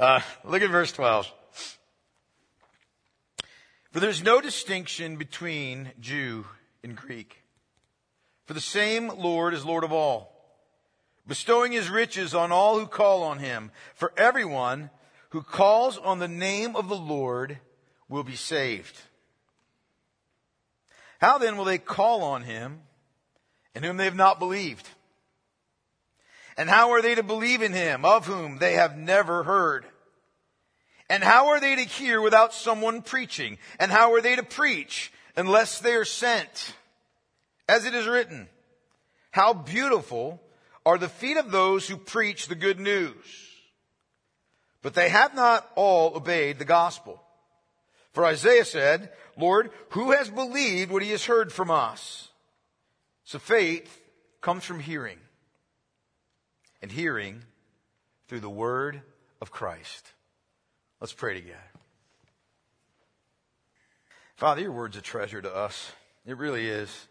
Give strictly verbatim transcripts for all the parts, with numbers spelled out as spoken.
Uh, look at verse twelve. For there's no distinction between Jew and Greek. For the same Lord is Lord of all, bestowing his riches on all who call on him. For everyone who calls on the name of the Lord will be saved. How then will they call on him in whom they have not believed? And how are they to believe in him of whom they have never heard? And how are they to hear without someone preaching? And how are they to preach unless they are sent? As it is written, how beautiful are the feet of those who preach the good news. But they have not all obeyed the gospel. For Isaiah said, Lord, who has believed what he has heard from us? So faith comes from hearing, and hearing through the word of Christ. Let's pray together. Father, your word's a treasure to us. It really is.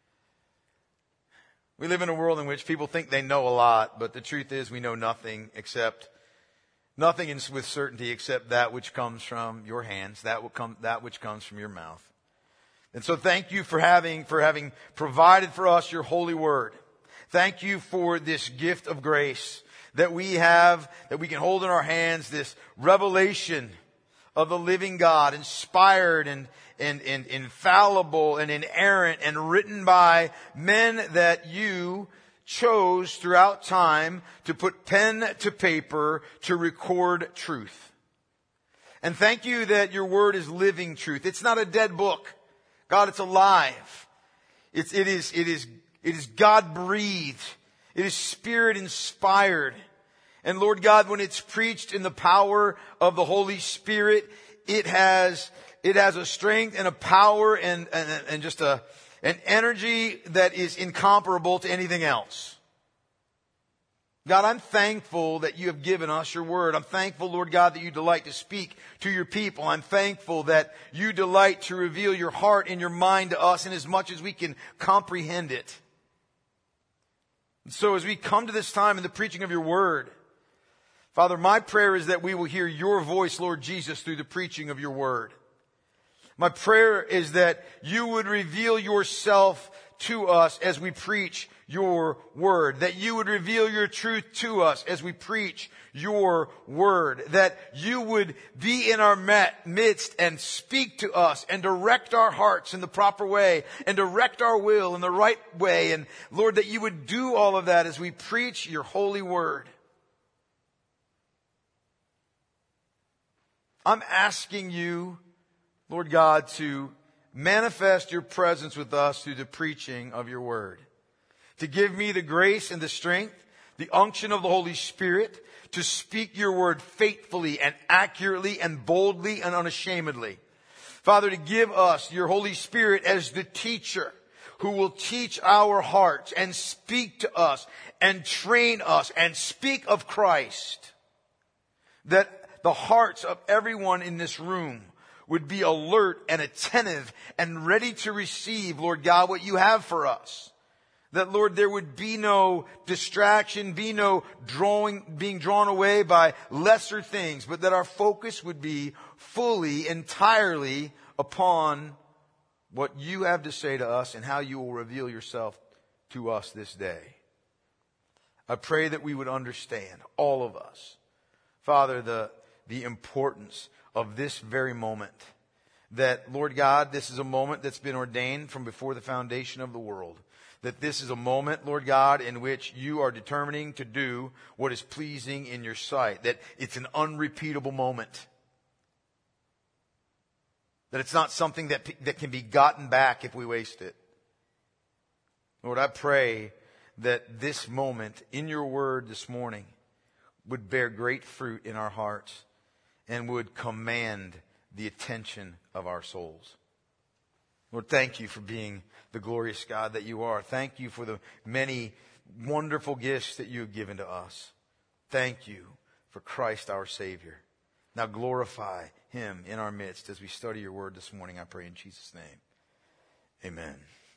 We live in a world in which people think they know a lot, but the truth is we know nothing except, nothing in, with certainty except that which comes from your hands, that will come, that which comes from your mouth. And so thank you for having, for having provided for us your holy word. Thank you for this gift of grace that we have, that we can hold in our hands, this revelation of the living God, inspired and, and, and infallible and inerrant and written by men that you chose throughout time to put pen to paper to record truth. And thank you that your word is living truth. It's not a dead book. God, it's alive. It's, it is, it is, it is God breathed. It is Spirit inspired. And Lord God, when it's preached in the power of the Holy Spirit, it has, it has a strength and a power and, and, and just a, an energy that is incomparable to anything else. God, I'm thankful that you have given us your word. I'm thankful, Lord God, that you delight to speak to your people. I'm thankful that you delight to reveal your heart and your mind to us in as much as we can comprehend it. And so as we come to this time in the preaching of your word, Father, my prayer is that we will hear your voice, Lord Jesus, through the preaching of your word. My prayer is that you would reveal yourself to us as we preach your word, that you would reveal your truth to us as we preach your word, that you would be in our midst and speak to us and direct our hearts in the proper way and direct our will in the right way. And Lord, that you would do all of that as we preach your holy word. I'm asking you, Lord God, to manifest your presence with us through the preaching of your word. To give me the grace and the strength, the unction of the Holy Spirit, to speak your word faithfully and accurately and boldly and unashamedly. Father, to give us your Holy Spirit as the teacher who will teach our hearts and speak to us and train us and speak of Christ. That the hearts of everyone in this room would be alert and attentive and ready to receive, Lord God, what you have for us. That, Lord, there would be no distraction, be no drawing, being drawn away by lesser things, but that our focus would be fully, entirely upon what you have to say to us and how you will reveal yourself to us this day. I pray that we would understand, all of us, Father, the, the importance of this very moment. That, Lord God, this is a moment that's been ordained from before the foundation of the world. That this is a moment, Lord God, in which you are determining to do what is pleasing in your sight. That it's an unrepeatable moment. That it's not something that, that can be gotten back if we waste it. Lord, I pray that this moment in your word this morning would bear great fruit in our hearts and would command the attention of our souls. Lord, thank you for being the glorious God that you are. Thank you for the many wonderful gifts that you have given to us. Thank you for Christ our Savior. Now glorify him in our midst as we study your word this morning, I pray in Jesus' name. Amen.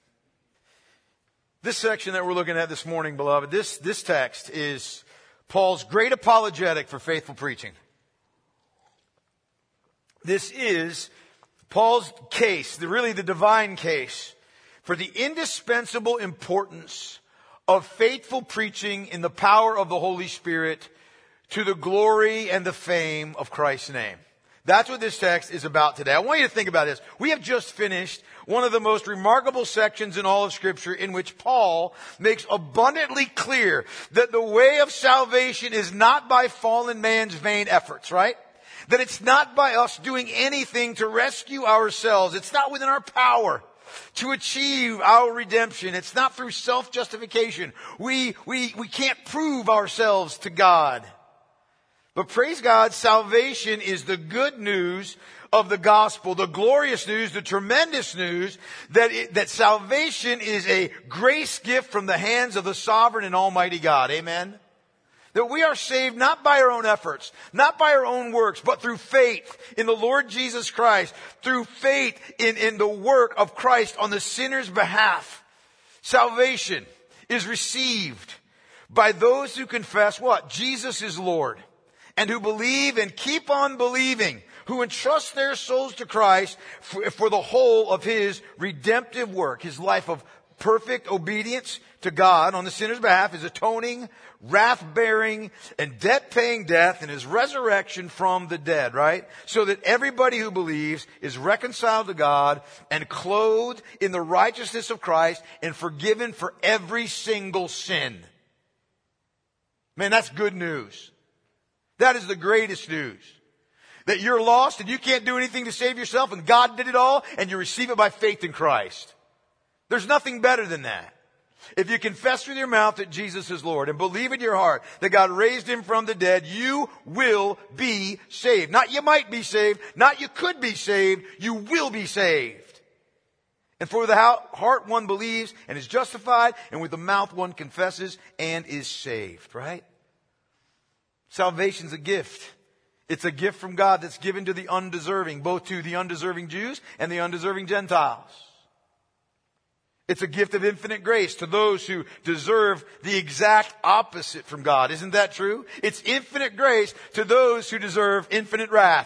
This section that we're looking at this morning, beloved, this, this text is Paul's great apologetic for faithful preaching. This is Paul's case, the, really the divine case, for the indispensable importance of faithful preaching in the power of the Holy Spirit to the glory and the fame of Christ's name. That's what this text is about today. I want you to think about this. We have just finished one of the most remarkable sections in all of Scripture in which Paul makes abundantly clear that the way of salvation is not by fallen man's vain efforts, right? That it's not by us doing anything to rescue ourselves. It's not within our power to achieve our redemption. It's not through self-justification. We, we, we can't prove ourselves to God. But praise God, salvation is the good news of the gospel, the glorious news, the tremendous news that it, that salvation is a grace gift from the hands of the sovereign and almighty God. Amen? That we are saved not by our own efforts, not by our own works, but through faith in the Lord Jesus Christ, through faith in, in the work of Christ on the sinner's behalf. Salvation is received by those who confess what? Jesus is Lord. And who believe and keep on believing, who entrust their souls to Christ for, for the whole of His redemptive work, His life of perfect obedience to God on the sinner's behalf, His atoning, wrath-bearing, and debt-paying death, and His resurrection from the dead, right? So that everybody who believes is reconciled to God and clothed in the righteousness of Christ and forgiven for every single sin. Man, that's good news. That is the greatest news. That you're lost and you can't do anything to save yourself and God did it all and you receive it by faith in Christ. There's nothing better than that. If you confess with your mouth that Jesus is Lord and believe in your heart that God raised Him from the dead, you will be saved. Not you might be saved, not you could be saved, you will be saved. And for with the heart one believes and is justified, and with the mouth one confesses and is saved, right? Salvation's a gift. It's a gift from God that's given to the undeserving, both to the undeserving Jews and the undeserving Gentiles. It's a gift of infinite grace to those who deserve the exact opposite from God. Isn't that true? It's infinite grace to those who deserve infinite wrath.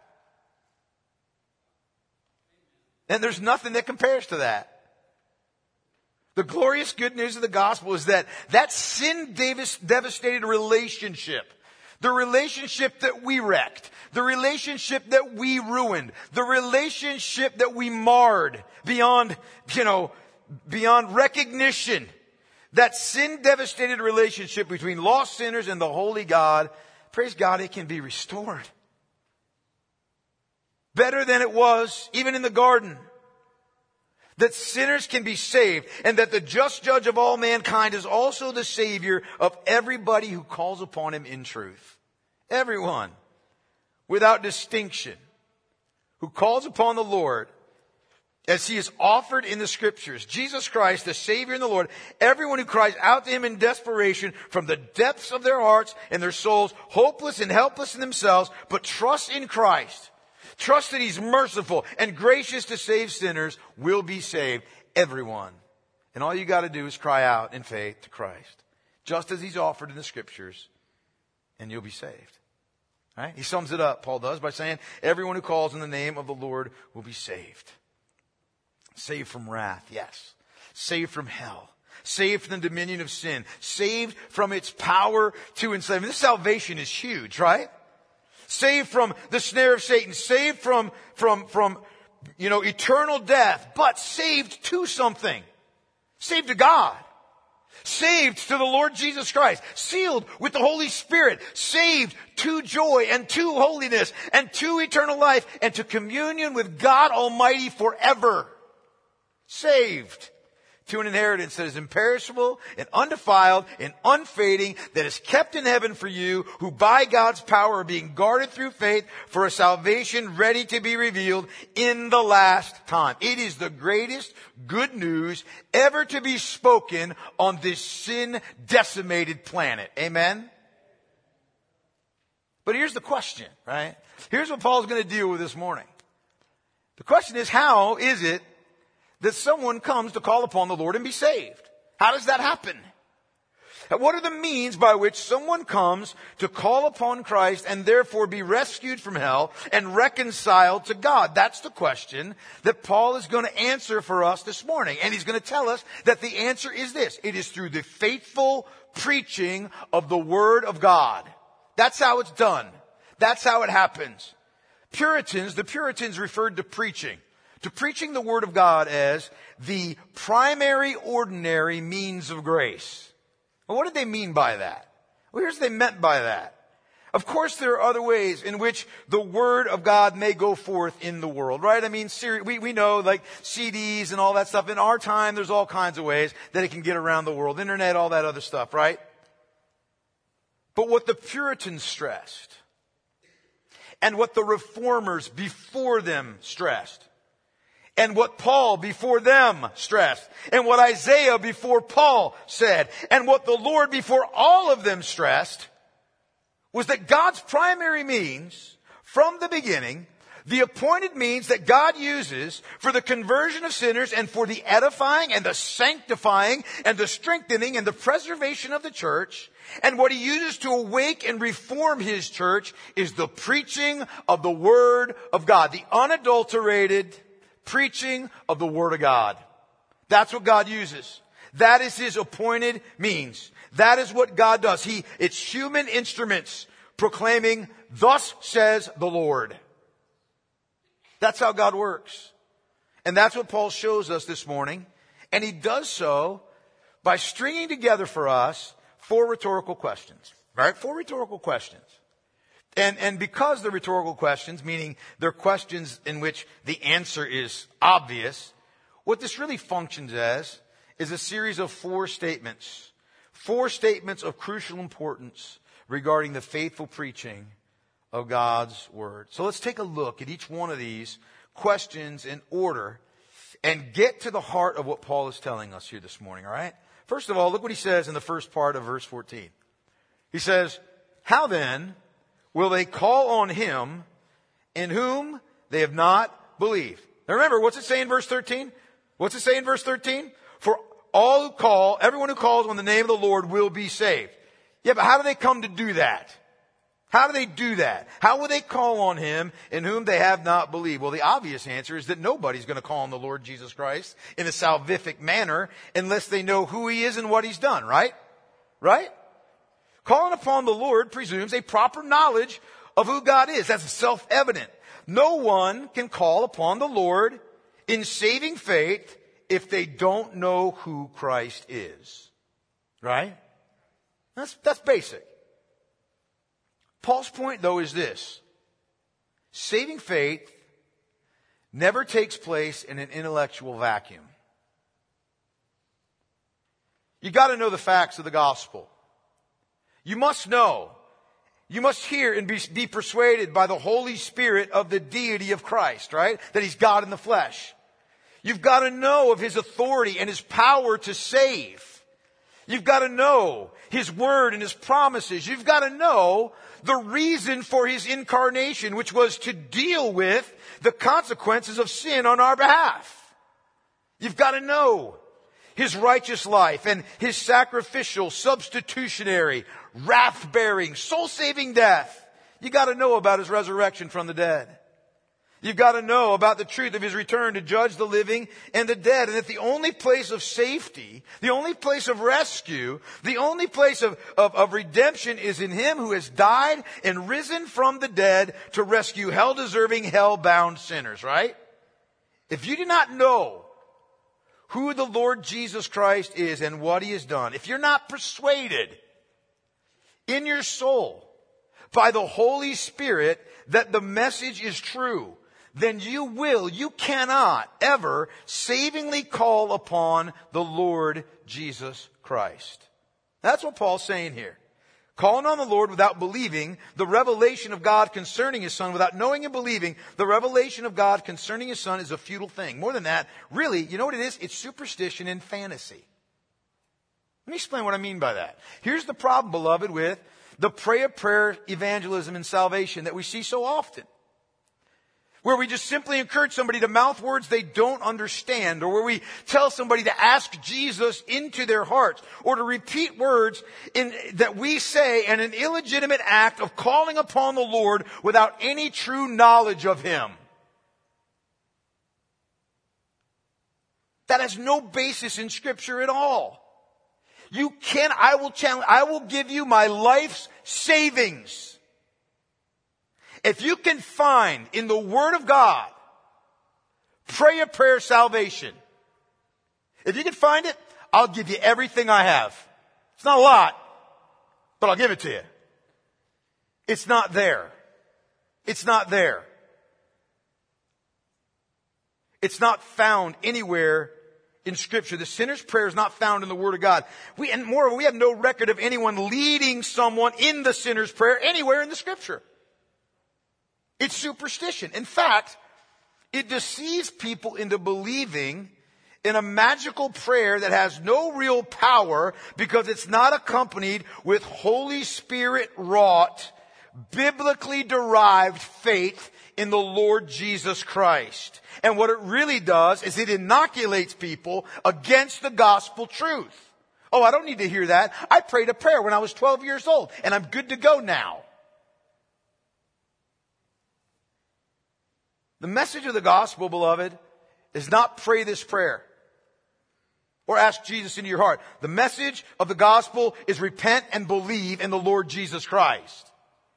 And there's nothing that compares to that. The glorious good news of the gospel is that that sin-devastated relationship, the relationship that we wrecked, the relationship that we ruined, the relationship that we marred beyond, you know, beyond recognition, that sin-devastated relationship between lost sinners and the holy God, praise God, it can be restored. Better than it was even in the garden. That sinners can be saved, and that the just judge of all mankind is also the Savior of everybody who calls upon Him in truth. Everyone, without distinction, who calls upon the Lord as He is offered in the Scriptures. Jesus Christ, the Savior and the Lord, everyone who cries out to Him in desperation from the depths of their hearts and their souls, hopeless and helpless in themselves, but trust in Christ. Trust that He's merciful and gracious to save sinners, will be saved. Everyone. And all you got to do is cry out in faith to Christ, just as He's offered in the Scriptures, and you'll be saved. Right? He sums it up, Paul does, by saying, everyone who calls in the name of the Lord will be saved. Saved from wrath, yes. Saved from hell. Saved from the dominion of sin. Saved from its power to enslave. I mean, this salvation is huge, right? Saved from the snare of Satan. Saved from, from, from, you know, eternal death. But saved to something. Saved to God. Saved to the Lord Jesus Christ. Sealed with the Holy Spirit. Saved to joy and to holiness and to eternal life and to communion with God Almighty forever. Saved to an inheritance that is imperishable and undefiled and unfading, that is kept in heaven for you, who by God's power are being guarded through faith for a salvation ready to be revealed in the last time. It is the greatest good news ever to be spoken on this sin-decimated planet. Amen? But here's the question, right? Here's what Paul's going to deal with this morning. The question is, how is it that someone comes to call upon the Lord and be saved? How does that happen? What are the means by which someone comes to call upon Christ and therefore be rescued from hell and reconciled to God? That's the question that Paul is going to answer for us this morning. And he's going to tell us that the answer is this. It is through the faithful preaching of the Word of God. That's how it's done. That's how it happens. Puritans, the Puritans referred to preaching, to preaching the Word of God as the primary ordinary means of grace. Well, what did they mean by that? Well, here's what they meant by that. Of course, there are other ways in which the Word of God may go forth in the world, right? I mean, we, we know like C Ds and all that stuff. In our time, there's all kinds of ways that it can get around the world. Internet, all that other stuff, right? But what the Puritans stressed, and what the Reformers before them stressed, and what Paul before them stressed, and what Isaiah before Paul said, and what the Lord before all of them stressed, was that God's primary means, from the beginning, the appointed means that God uses for the conversion of sinners and for the edifying and the sanctifying and the strengthening and the preservation of the church, and what he uses to awake and reform his church, is the preaching of the Word of God, the unadulterated preaching of the Word of God. That's what God uses. That is his appointed means. That is what God does. He, it's human instruments proclaiming, "Thus says the Lord." That's how God works. And that's what Paul shows us this morning. And he does so by stringing together for us four rhetorical questions. Right? Four rhetorical questions. And, and because they're rhetorical questions, meaning they're questions in which the answer is obvious, what this really functions as is a series of four statements. Four statements of crucial importance regarding the faithful preaching of God's Word. So let's take a look at each one of these questions in order and get to the heart of what Paul is telling us here this morning, all right? First of all, look what he says in the first part of verse fourteen. He says, "How then will they call on him in whom they have not believed?" Now remember, what's it say in verse thirteen? What's it say in verse thirteen? "For all who call, everyone who calls on the name of the Lord will be saved." Yeah, but how do they come to do that? How do they do that? How will they call on him in whom they have not believed? Well, the obvious answer is that nobody's going to call on the Lord Jesus Christ in a salvific manner unless they know who he is and what he's done, right? Right? Calling upon the Lord presumes a proper knowledge of who God is. That's self-evident. No one can call upon the Lord in saving faith if they don't know who Christ is. Right? That's, that's basic. Paul's point, though, is this. Saving faith never takes place in an intellectual vacuum. You got to know the facts of the gospel. You must know. You must hear and be, be persuaded by the Holy Spirit of the deity of Christ, right? That he's God in the flesh. You've got to know of his authority and his power to save. You've got to know his word and his promises. You've got to know the reason for his incarnation, which was to deal with the consequences of sin on our behalf. You've got to know his righteous life and his sacrificial, substitutionary, wrath-bearing, soul-saving death. You got to know about his resurrection from the dead. You've got to know about the truth of his return to judge the living and the dead. And that the only place of safety, the only place of rescue, the only place of, of, of redemption is in him who has died and risen from the dead to rescue hell-deserving, hell-bound sinners, right? If you do not know who the Lord Jesus Christ is and what he has done, if you're not persuaded in your soul by the Holy Spirit that the message is true, then you will, you cannot ever savingly call upon the Lord Jesus Christ. That's what Paul's saying here. Calling on the Lord without believing the revelation of God concerning his Son, without knowing and believing the revelation of God concerning his Son, is a futile thing. More than that, really, you know what it is? It's superstition and fantasy. Let me explain what I mean by that. Here's the problem, beloved, with the pray a prayer evangelism and salvation that we see so often. where we just simply encourage somebody to mouth words they don't understand, or where we tell somebody to ask Jesus into their hearts, or to repeat words in, that we say in an illegitimate act of calling upon the Lord without any true knowledge of Him. That has no basis in Scripture at all. You can, I will challenge, I will give you my life's savings. If you can find in the Word of God, pray a prayer of salvation. If you can find it, I'll give you everything I have. It's not a lot, but I'll give it to you. It's not there. It's not there. It's not found anywhere in Scripture. The sinner's prayer is not found in the Word of God. We, and moreover, we have no record of anyone leading someone in the sinner's prayer anywhere in the Scripture. It's superstition. In fact, it deceives people into believing in a magical prayer that has no real power because it's not accompanied with Holy Spirit wrought, biblically derived faith in the Lord Jesus Christ. And what it really does is it inoculates people against the gospel truth. Oh, I don't need to hear that. I prayed a prayer when I was twelve years old and I'm good to go now. The message of the gospel, beloved, is not pray this prayer or ask Jesus into your heart. The message of the gospel is repent and believe in the Lord Jesus Christ.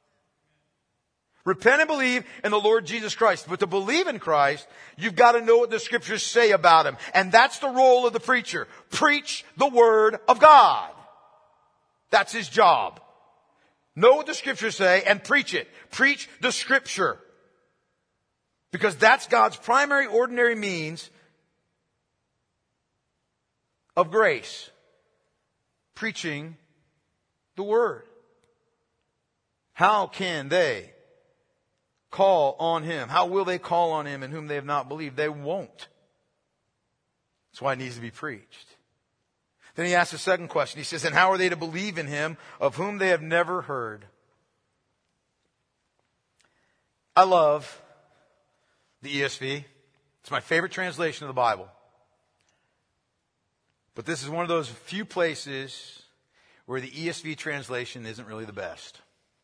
Repent and believe in the Lord Jesus Christ. But to believe in Christ, you've got to know what the Scriptures say about Him. And that's the role of the preacher. Preach the Word of God. That's his job. Know what the Scriptures say and preach it. Preach the Scripture. Because that's God's primary ordinary means of grace. Preaching the Word. How can they call on Him? How will they call on Him in whom they have not believed? They won't. That's why it needs to be preached. Then he asks a second question. He says, and how are they to believe in Him of whom they have never heard? I love the E S V. It's my favorite translation of the Bible. But this is one of those few places where the E S V translation isn't really the best.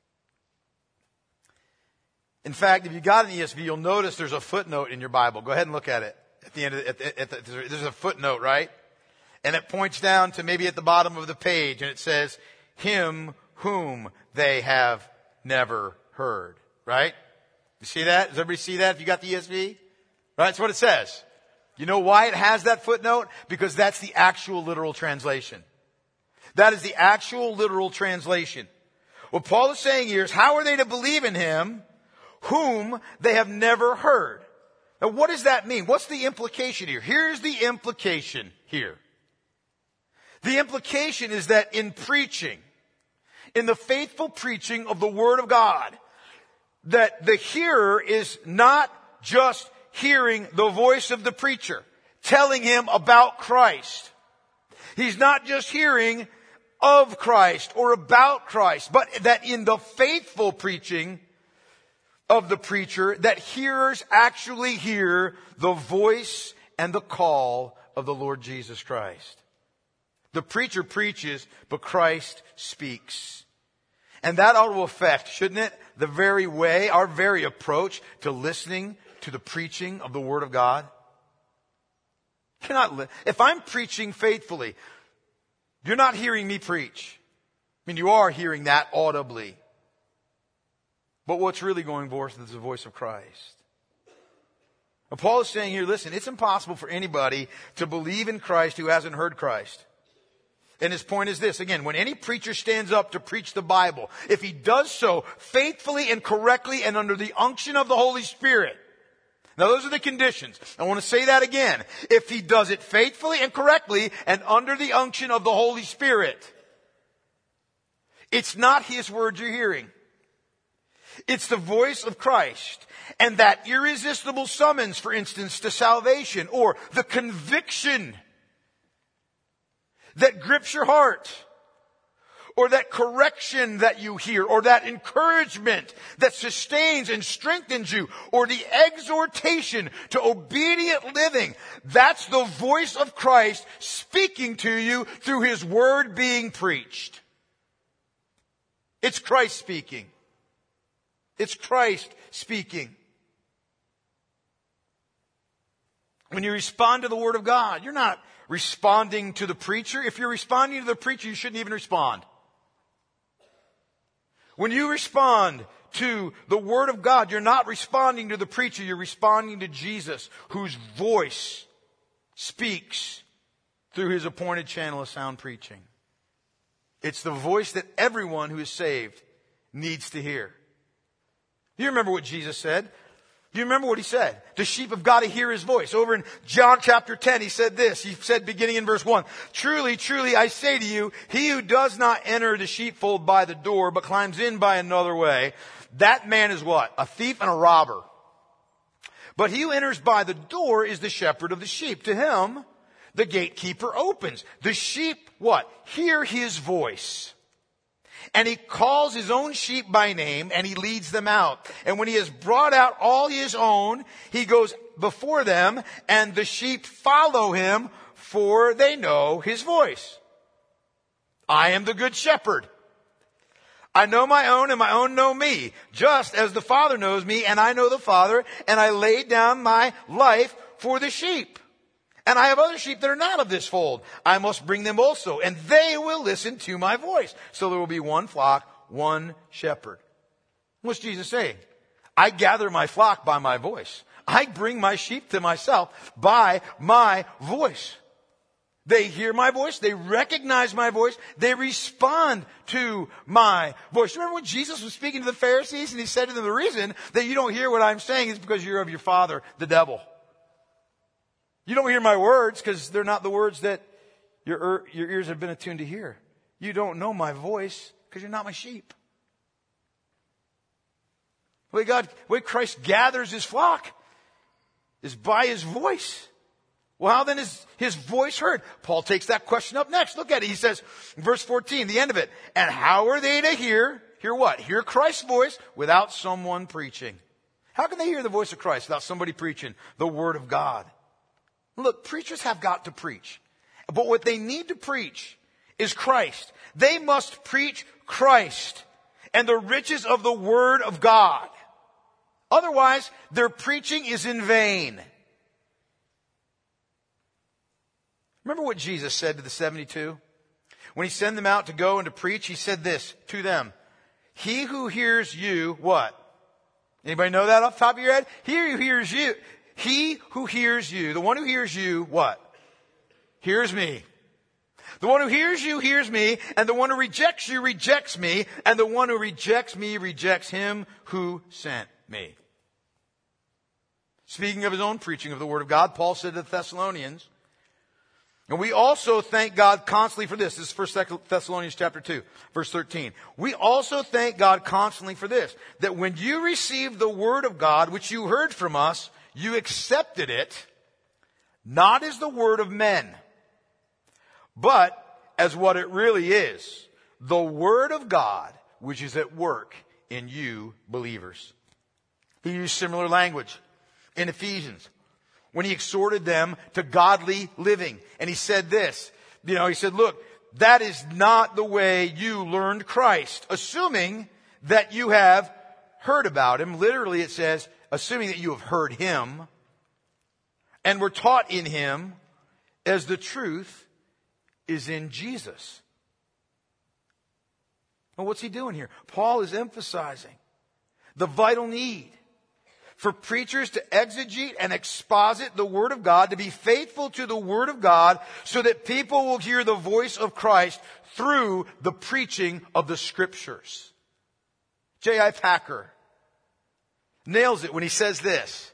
In fact, if you got an E S V, you'll notice there's a footnote in your Bible. Go ahead and look at it. At the end of the, at the, at the, there's a footnote, right? And it points down to maybe at the bottom of the page, and it says, him whom they have never heard. Right? You see that? Does everybody see that if you got the E S V? Right? That's what it says. You know why it has that footnote? Because that's the actual literal translation. That is the actual literal translation. What Paul is saying here is, how are they to believe in Him whom they have never heard? Now, what does that mean? What's the implication here? Here's the implication here. The implication is that in preaching, in the faithful preaching of the Word of God, that the hearer is not just hearing the voice of the preacher telling him about Christ. He's not just hearing of Christ or about Christ, but that in the faithful preaching of the preacher, that hearers actually hear the voice and the call of the Lord Jesus Christ. The preacher preaches, but Christ speaks. And that ought to affect, shouldn't it, the very way, our very approach to listening to the preaching of the Word of God? You cannot li- if I'm preaching faithfully, you're not hearing me preach. I mean, you are hearing that audibly. But what's really going forth is the voice of Christ. And Paul is saying here, listen, it's impossible for anybody to believe in Christ who hasn't heard Christ. And his point is this, again, when any preacher stands up to preach the Bible, if he does so faithfully and correctly and under the unction of the Holy Spirit. Now those are the conditions. I want to say that again. If he does it faithfully and correctly and under the unction of the Holy Spirit, it's not his words you're hearing. It's the voice of Christ. And that irresistible summons, for instance, to salvation, or the conviction that grips your heart, or that correction that you hear, or that encouragement that sustains and strengthens you, or the exhortation to obedient living, that's the voice of Christ speaking to you through His word being preached. It's Christ speaking. It's Christ speaking. When you respond to the Word of God, you're not responding to the preacher. If you're responding to the preacher, you shouldn't even respond. When you respond to the Word of God, you're not responding to the preacher. You're responding to Jesus, whose voice speaks through His appointed channel of sound preaching. It's the voice that everyone who is saved needs to hear. You remember what Jesus said? Do you remember what He said? The sheep have got to hear His voice. Over in John chapter ten, He said this. He said beginning in verse one, "Truly, truly, I say to you, he who does not enter the sheepfold by the door, but climbs in by another way, that man is" what? "A thief and a robber. But he who enters by the door is the shepherd of the sheep. To him, the gatekeeper opens. The sheep," what? "Hear his voice. And he calls his own sheep by name, and he leads them out. And when he has brought out all his own, he goes before them, and the sheep follow him, for they know his voice. I am the good shepherd. I know my own, and my own know me, just as the Father knows me, and I know the Father, and I lay down my life for the sheep. And I have other sheep that are not of this fold. I must bring them also, and they will listen to my voice. So there will be one flock, one shepherd." What's Jesus saying? I gather my flock by my voice. I bring my sheep to myself by my voice. They hear my voice. They recognize my voice. They respond to my voice. Remember when Jesus was speaking to the Pharisees and He said to them, the reason that you don't hear what I'm saying is because you're of your father, the devil. You don't hear my words because they're not the words that your, your ears have been attuned to hear. You don't know my voice because you're not my sheep. The way God, the way Christ gathers His flock is by His voice. Well, how then is His voice heard? Paul takes that question up next. Look at it. He says, verse fourteen, the end of it. "And how are they to hear?" Hear what? Hear Christ's voice without someone preaching. How can they hear the voice of Christ without somebody preaching the Word of God? Look, preachers have got to preach. But what they need to preach is Christ. They must preach Christ and the riches of the Word of God. Otherwise, their preaching is in vain. Remember what Jesus said to the seventy-two? When He sent them out to go and to preach, He said this to them. "He who hears you," what? Anybody know that off the top of your head? He who hears you. He who hears you, the one who hears you, what? Hears me. The one who hears you hears me, and the one who rejects you rejects me, and the one who rejects me rejects Him who sent me. Speaking of His own preaching of the Word of God, Paul said to the Thessalonians, and we also thank God constantly for this. This is First Thessalonians chapter two, verse thirteen. "We also thank God constantly for this, that when you received the Word of God, which you heard from us, you accepted it, not as the word of men, but as what it really is, the Word of God, which is at work in you believers." He used similar language in Ephesians when he exhorted them to godly living. And he said this, you know, he said, look, that is not the way you learned Christ, assuming that you have heard about Him. Literally it says, assuming that you have heard Him and were taught in Him, as the truth is in Jesus. Well, what's he doing here? Paul is emphasizing the vital need for preachers to exegete and exposit the Word of God, to be faithful to the Word of God, so that people will hear the voice of Christ through the preaching of the Scriptures. J I Packer nails it when he says this.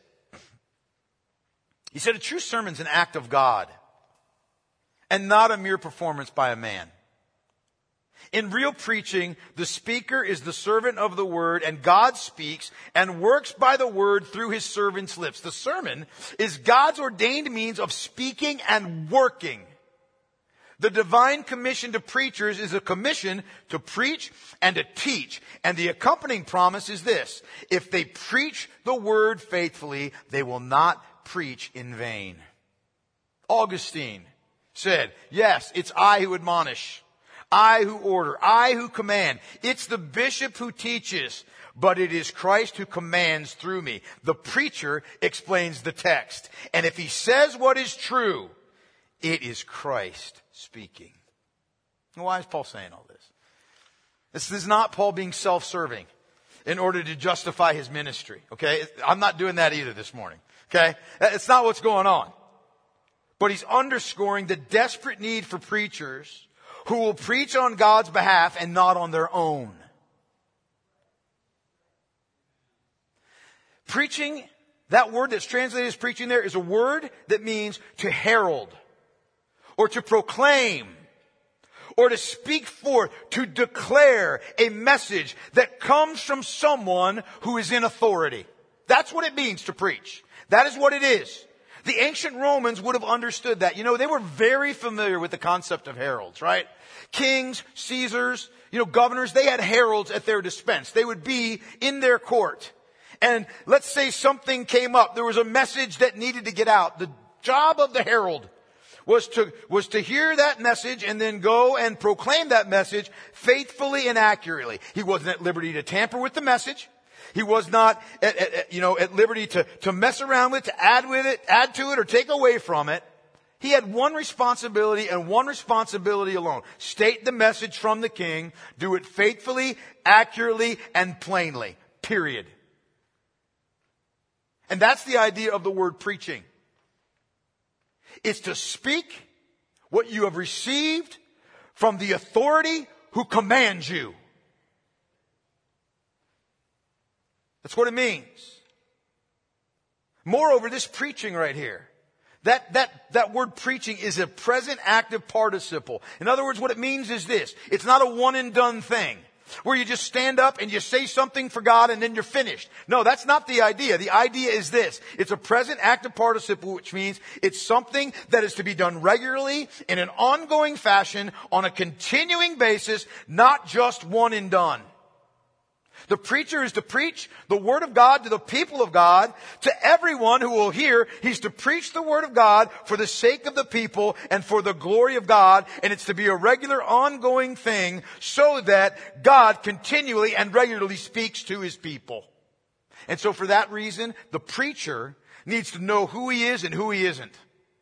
He said, "A true sermon is an act of God and not a mere performance by a man. In real preaching, the speaker is the servant of the Word, and God speaks and works by the Word through His servant's lips. The sermon is God's ordained means of speaking and working The divine commission to preachers is a commission to preach and to teach. And the accompanying promise is this: if they preach the word faithfully, they will not preach in vain. Augustine said, yes, it's I who admonish, I who order, I who command. It's the bishop who teaches, but it is Christ who commands through me. The preacher explains the text. And if he says what is true, it is Christ speaking. Why is Paul saying all this? This is not Paul being self-serving in order to justify his ministry. Okay? I'm not doing that either this morning. Okay? It's not what's going on. But he's underscoring the desperate need for preachers who will preach on God's behalf and not on their own. Preaching, that word that's translated as preaching there, is a word that means to herald, or to proclaim, or to speak forth, to declare a message that comes from someone who is in authority. That's what it means to preach. That is what it is. The ancient Romans would have understood that. You know, they were very familiar with the concept of heralds, right? Kings, Caesars, you know, governors, they had heralds at their dispense. They would be in their court. And let's say something came up. There was a message that needed to get out. The job of the herald was to, was to hear that message and then go and proclaim that message faithfully and accurately. He wasn't at liberty to tamper with the message. He was not at, at, you know, at liberty to, to mess around with it, to add with it, add to it, or take away from it. He had one responsibility and one responsibility alone. State the message from the king. Do it faithfully, accurately, and plainly. Period. And that's the idea of the word preaching. It's to speak what you have received from the authority who commands you. That's what it means. Moreover, this preaching right here, that, that, that word preaching is a present active participle. In other words, what it means is this: it's not a one and done thing, where you just stand up and you say something for God and then you're finished. No, that's not the idea. The idea is this: it's a present active participle, which means it's something that is to be done regularly, in an ongoing fashion, on a continuing basis, not just one and done. The preacher is to preach the Word of God to the people of God, to everyone who will hear. He's to preach the Word of God for the sake of the people and for the glory of God. And it's to be a regular, ongoing thing so that God continually and regularly speaks to His people. And so for that reason, the preacher needs to know who he is and who he isn't.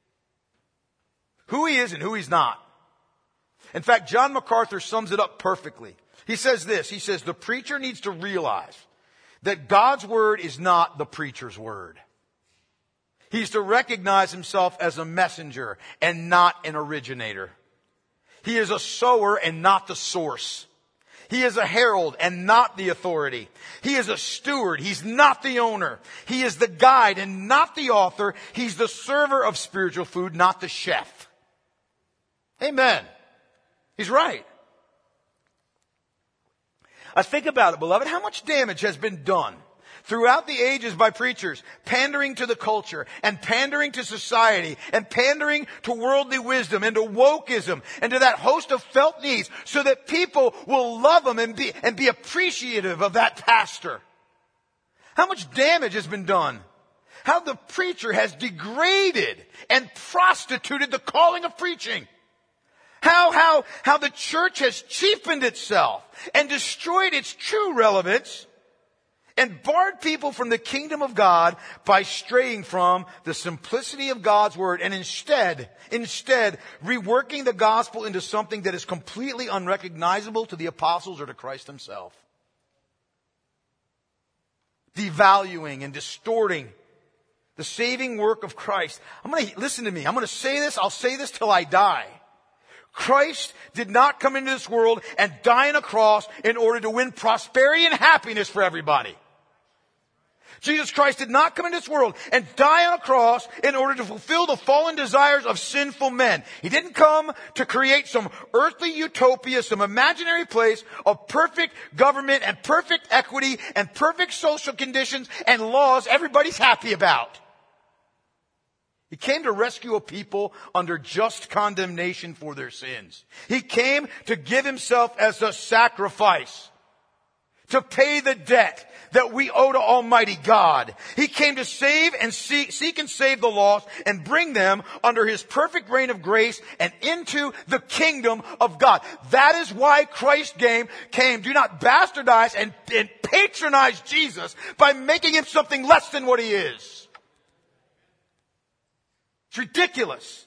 Who he is and who he's not. In fact, John MacArthur sums it up perfectly. He says this, he says, the preacher needs to realize that God's word is not the preacher's word. He's to recognize himself as a messenger and not an originator. He is a sower and not the source. He is a herald and not the authority. He is a steward. He's not the owner. He is the guide and not the author. He's the server of spiritual food, not the chef. Amen. He's right. I think about it, beloved, how much damage has been done throughout the ages by preachers, pandering to the culture and pandering to society and pandering to worldly wisdom and to wokeism and to that host of felt needs so that people will love them and be, and be appreciative of that pastor. How much damage has been done? How the preacher has degraded and prostituted the calling of preaching. How, how, how the church has cheapened itself and destroyed its true relevance and barred people from the kingdom of God by straying from the simplicity of God's word and instead, instead reworking the gospel into something that is completely unrecognizable to the apostles or to Christ himself. Devaluing and distorting the saving work of Christ. I'm going to, listen to me, I'm going to say this, I'll say this till I die. Christ did not come into this world and die on a cross in order to win prosperity and happiness for everybody. Jesus Christ did not come into this world and die on a cross in order to fulfill the fallen desires of sinful men. He didn't come to create some earthly utopia, some imaginary place of perfect government and perfect equity and perfect social conditions and laws everybody's happy about. He came to rescue a people under just condemnation for their sins. He came to give himself as a sacrifice, to pay the debt that we owe to Almighty God. He came to save and seek, seek and save the lost and bring them under His perfect reign of grace and into the kingdom of God. That is why Christ came. came. Do not bastardize and, and patronize Jesus by making Him something less than what He is. It's ridiculous.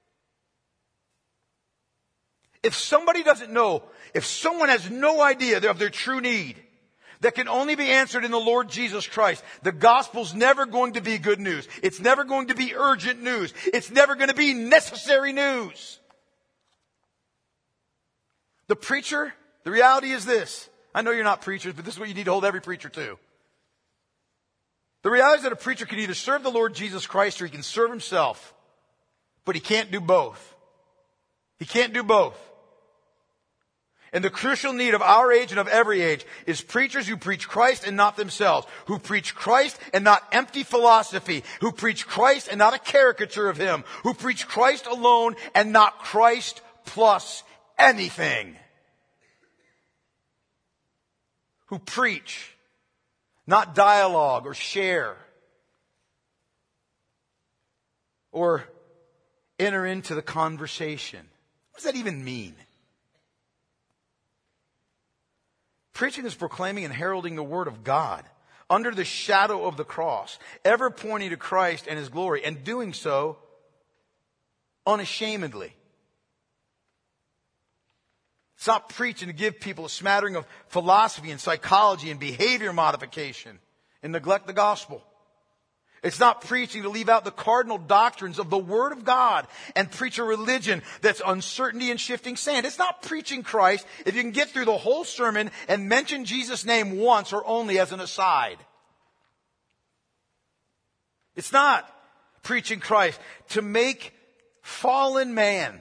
If somebody doesn't know, if someone has no idea of their true need, that can only be answered in the Lord Jesus Christ, the gospel's never going to be good news. It's never going to be urgent news. It's never going to be necessary news. The preacher, the reality is this. I know you're not preachers, but this is what you need to hold every preacher to. The reality is that a preacher can either serve the Lord Jesus Christ or he can serve himself. But he can't do both. He can't do both. And the crucial need of our age and of every age is preachers who preach Christ and not themselves, who preach Christ and not empty philosophy, who preach Christ and not a caricature of Him, who preach Christ alone and not Christ plus anything. Who preach, not dialogue or share, or enter into the conversation. What does that even mean? Preaching is proclaiming and heralding the Word of God under the shadow of the cross, ever pointing to Christ and His glory, and doing so unashamedly. It's not preaching to give people a smattering of philosophy and psychology and behavior modification and neglect the gospel. It's not preaching to leave out the cardinal doctrines of the Word of God and preach a religion that's uncertainty and shifting sand. It's not preaching Christ if you can get through the whole sermon and mention Jesus' name once or only as an aside. It's not preaching Christ to make fallen man,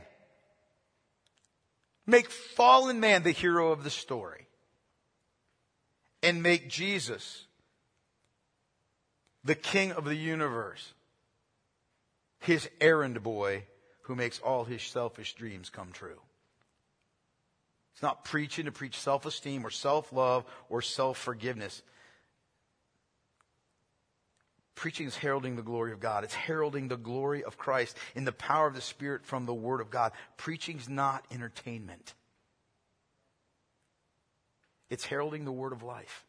make fallen man the hero of the story, and make Jesus the King of the universe, His errand boy who makes all His selfish dreams come true. It's not preaching to preach self-esteem or self-love or self-forgiveness. Preaching is heralding the glory of God. It's heralding the glory of Christ in the power of the Spirit from the Word of God. Preaching is not entertainment. It's heralding the Word of life.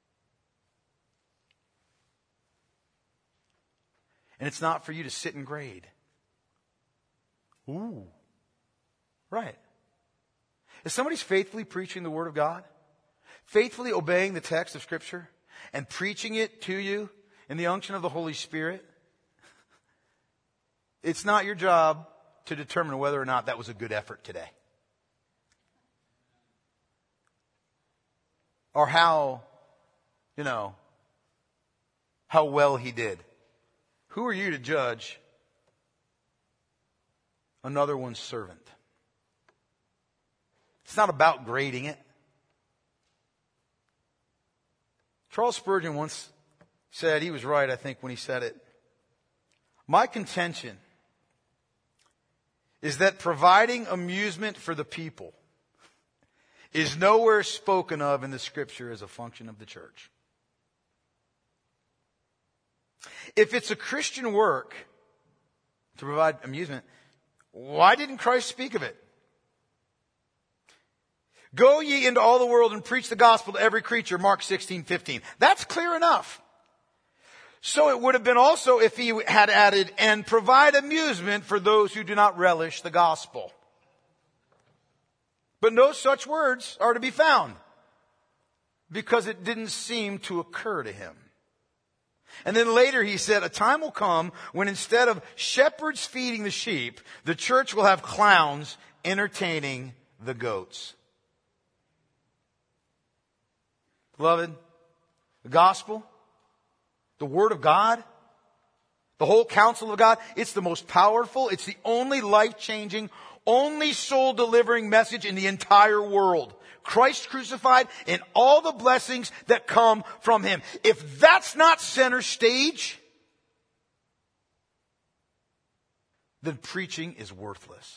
And it's not for you to sit and grade. Ooh. Right. If somebody's faithfully preaching the Word of God, faithfully obeying the text of Scripture, and preaching it to you in the unction of the Holy Spirit, it's not your job to determine whether or not that was a good effort today. Or how, you know, how well he did. Who are you to judge another one's servant? It's not about grading it. Charles Spurgeon once said, he was right, I think, when he said it. My contention is that providing amusement for the people is nowhere spoken of in the Scripture as a function of the church. If it's a Christian work to provide amusement, why didn't Christ speak of it? Go ye into all the world and preach the gospel to every creature, Mark sixteen fifteen. That's clear enough. So it would have been also if he had added, and provide amusement for those who do not relish the gospel. But no such words are to be found, because it didn't seem to occur to him. And then later he said, a time will come when instead of shepherds feeding the sheep, the church will have clowns entertaining the goats. Beloved, the gospel, the Word of God, the whole counsel of God, it's the most powerful, it's the only life-changing, only soul-delivering message in the entire world. Christ crucified and all the blessings that come from Him. If that's not center stage, then preaching is worthless.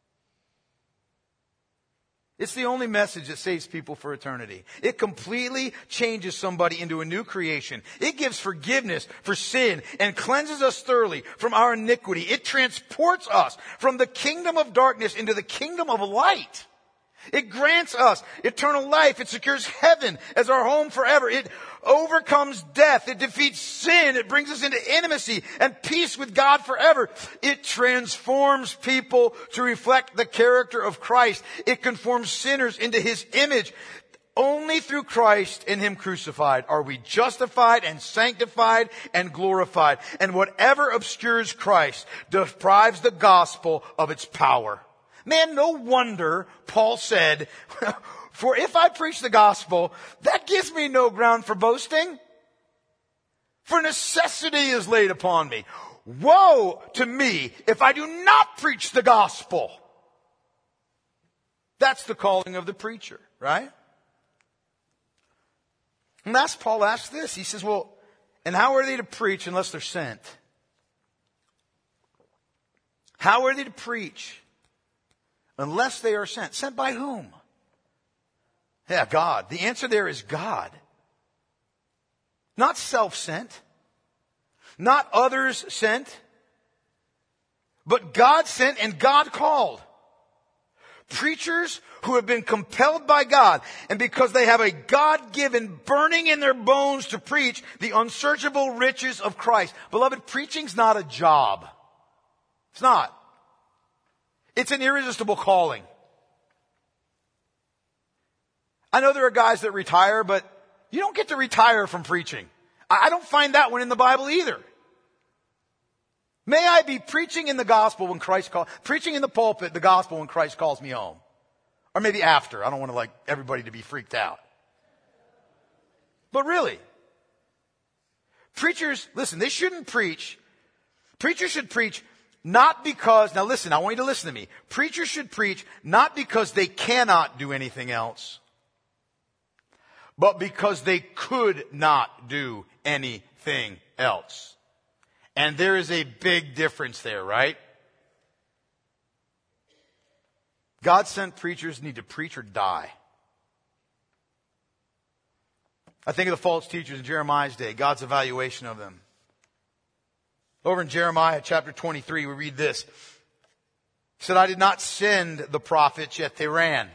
It's the only message that saves people for eternity. It completely changes somebody into a new creation. It gives forgiveness for sin and cleanses us thoroughly from our iniquity. It transports us from the kingdom of darkness into the kingdom of light. It grants us eternal life. It secures heaven as our home forever. It overcomes death. It defeats sin. It brings us into intimacy and peace with God forever. It transforms people to reflect the character of Christ. It conforms sinners into His image. Only through Christ and Him crucified are we justified and sanctified and glorified. And whatever obscures Christ deprives the gospel of its power. Man, no wonder Paul said, for if I preach the gospel, that gives me no ground for boasting. For necessity is laid upon me. Woe to me if I do not preach the gospel. That's the calling of the preacher, right? And that's Paul asks this. He says, well, and how are they to preach unless they're sent? How are they to preach unless they are sent? Sent by whom? Yeah, God. The answer there is God. Not self-sent. Not others sent. But God sent and God called. Preachers who have been compelled by God, and because they have a God-given burning in their bones to preach the unsearchable riches of Christ. Beloved, preaching's not a job. It's not. It's an irresistible calling. I know there are guys that retire, but you don't get to retire from preaching. I don't find that one in the Bible either. May I be preaching in the gospel when Christ calls, preaching in the pulpit the gospel when Christ calls me home. Or maybe after. I don't want to like everybody to be freaked out. But really, preachers, listen, they shouldn't preach. Preachers should preach not because, now listen, I want you to listen to me. Preachers should preach not because they cannot do anything else, but because they could not do anything else. And there is a big difference there, right? God-sent preachers need to preach or die. I think of the false teachers in Jeremiah's day, God's evaluation of them. Over in Jeremiah chapter twenty-three, we read this. He said, I did not send the prophets, yet they ran.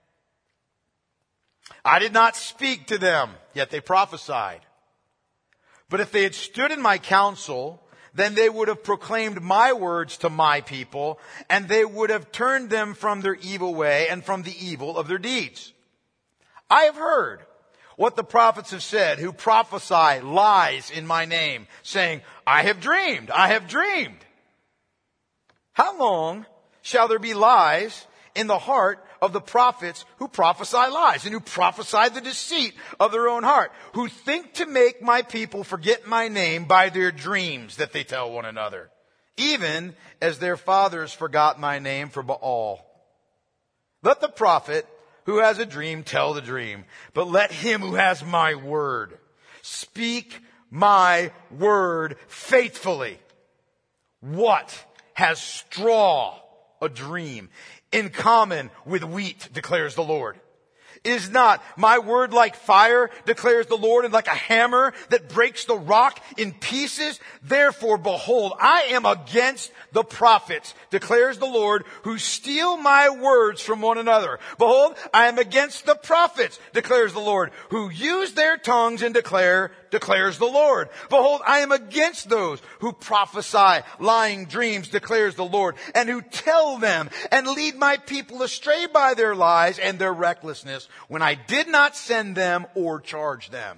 I did not speak to them, yet they prophesied. But if they had stood in my counsel, then they would have proclaimed my words to my people, and they would have turned them from their evil way and from the evil of their deeds. I have heard what the prophets have said, who prophesy lies in my name, saying, I have dreamed, I have dreamed. How long shall there be lies in the heart of the prophets who prophesy lies and who prophesy the deceit of their own heart, who think to make my people forget my name by their dreams that they tell one another, even as their fathers forgot my name for Baal. Let the prophet who has a dream tell the dream, but let him who has my word speak my word faithfully. What has straw, a dream, in common with wheat, declares the Lord? Is not my word like fire, declares the Lord, and like a hammer that breaks the rock in pieces? Therefore, behold, I am against the prophets, declares the Lord, who steal my words from one another. Behold, I am against the prophets, declares the Lord, who use their tongues and declare, declares the Lord. Behold, I am against those who prophesy lying dreams, declares the Lord, and who tell them and lead my people astray by their lies and their recklessness, when I did not send them or charge them.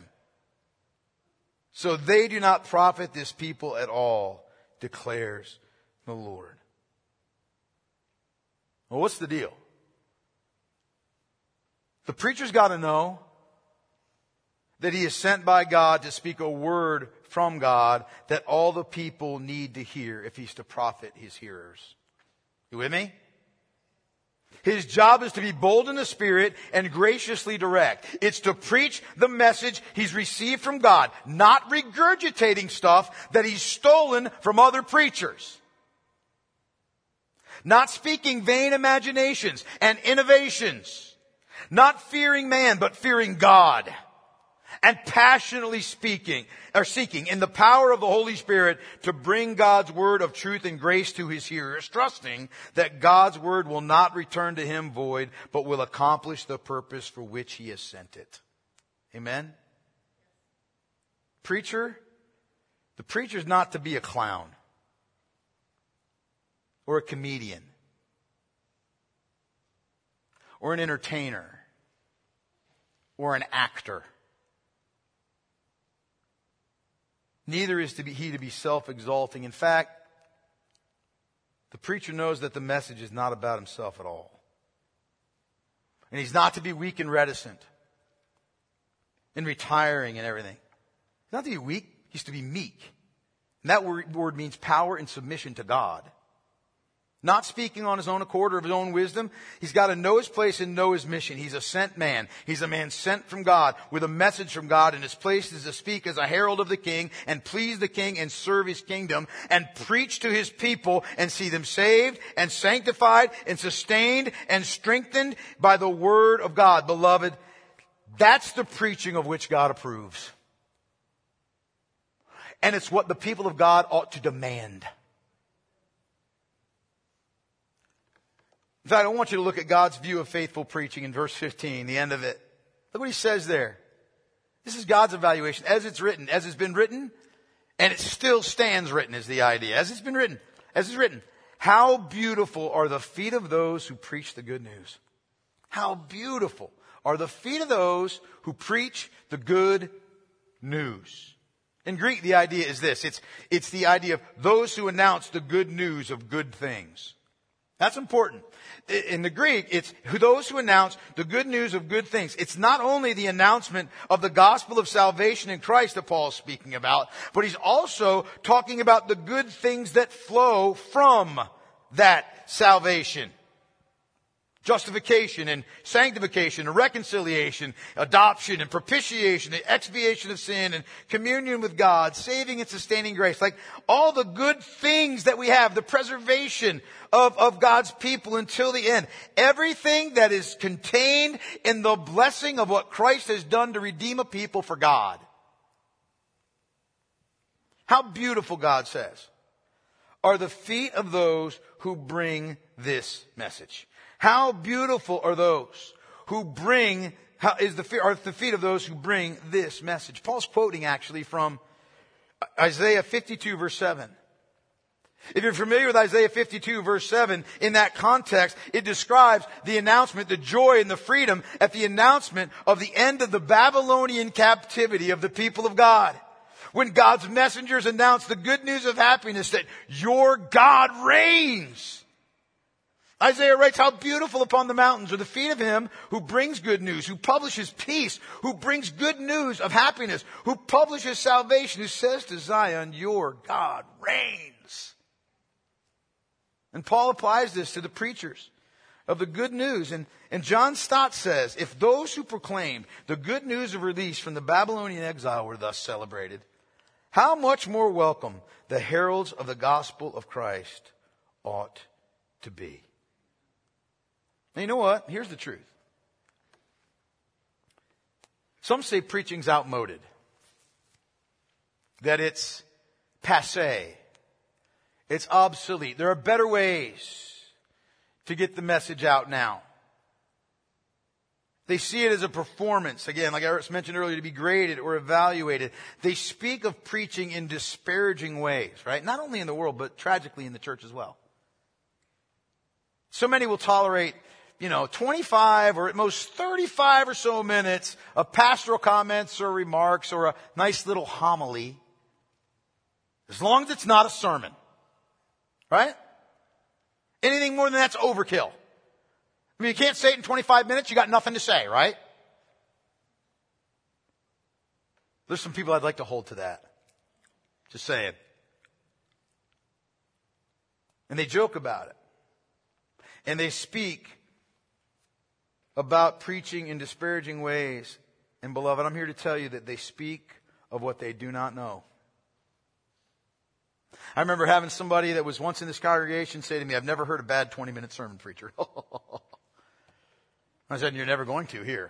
So they do not profit this people at all, declares the Lord. Well, what's the deal? The preacher's got to know that he is sent by God to speak a word from God that all the people need to hear if he's to profit his hearers. You with me? His job is to be bold in the Spirit and graciously direct. It's to preach the message he's received from God, not regurgitating stuff that he's stolen from other preachers. Not speaking vain imaginations and innovations. Not fearing man, but fearing God. And passionately speaking, or seeking in the power of the Holy Spirit to bring God's word of truth and grace to his hearers, trusting that God's word will not return to him void, but will accomplish the purpose for which he has sent it. Amen? Preacher, the preacher's not to be a clown or a comedian or an entertainer or an actor. Neither is to be he to be self-exalting. In fact, the preacher knows that the message is not about himself at all. And he's not to be weak and reticent and retiring and everything. He's not to be weak, he's to be meek. And that word, word means power and submission to God. Not speaking on his own accord or of his own wisdom. He's got to know his place and know his mission. He's a sent man. He's a man sent from God with a message from God, and his place is to speak as a herald of the king and please the king and serve his kingdom and preach to his people and see them saved and sanctified and sustained and strengthened by the word of God. Beloved, that's the preaching of which God approves. And it's what the people of God ought to demand. In fact, I want you to look at God's view of faithful preaching in verse fifteen, the end of it. Look what he says there. This is God's evaluation. As it's written, as it's been written, and it still stands written is the idea. As it's been written, as it's written. How beautiful are the feet of those who preach the good news. How beautiful are the feet of those who preach the good news. In Greek, the idea is this. It's, it's the idea of those who announce the good news of good things. That's important. In the Greek, it's those who announce the good news of good things. It's not only the announcement of the gospel of salvation in Christ that Paul's speaking about, but he's also talking about the good things that flow from that salvation. Justification and sanctification and reconciliation, adoption and propitiation, the expiation of sin and communion with God, saving and sustaining grace. Like all the good things that we have, the preservation of, of God's people until the end. Everything that is contained in the blessing of what Christ has done to redeem a people for God. How beautiful, God says, are the feet of those who bring this message. How beautiful are those who bring, how is the, are the feet of those who bring this message. Paul's quoting actually from Isaiah fifty-two verse seven. If you're familiar with Isaiah fifty-two verse seven, in that context, it describes the announcement, the joy and the freedom at the announcement of the end of the Babylonian captivity of the people of God. When God's messengers announce the good news of happiness that your God reigns. Isaiah writes, how beautiful upon the mountains are the feet of him who brings good news, who publishes peace, who brings good news of happiness, who publishes salvation, who says to Zion, your God reigns. And Paul applies this to the preachers of the good news. And, and John Stott says, if those who proclaimed the good news of release from the Babylonian exile were thus celebrated, how much more welcome the heralds of the gospel of Christ ought to be. Now, you know what? Here's the truth. Some say preaching's outmoded. That it's passé. It's obsolete. There are better ways to get the message out now. They see it as a performance. Again, like I mentioned earlier, to be graded or evaluated. They speak of preaching in disparaging ways, right? Not only in the world, but tragically in the church as well. So many will tolerate, you know, twenty-five or at most thirty-five or so minutes of pastoral comments or remarks or a nice little homily. As long as it's not a sermon. Right? Anything more than that's overkill. I mean, you can't say it in twenty-five minutes, you got nothing to say, right? There's some people I'd like to hold to that. Just saying. And they joke about it. And they speak about preaching in disparaging ways. And beloved, I'm here to tell you that they speak of what they do not know. I remember having somebody that was once in this congregation say to me, I've never heard a bad twenty-minute sermon, preacher. I said, you're never going to here.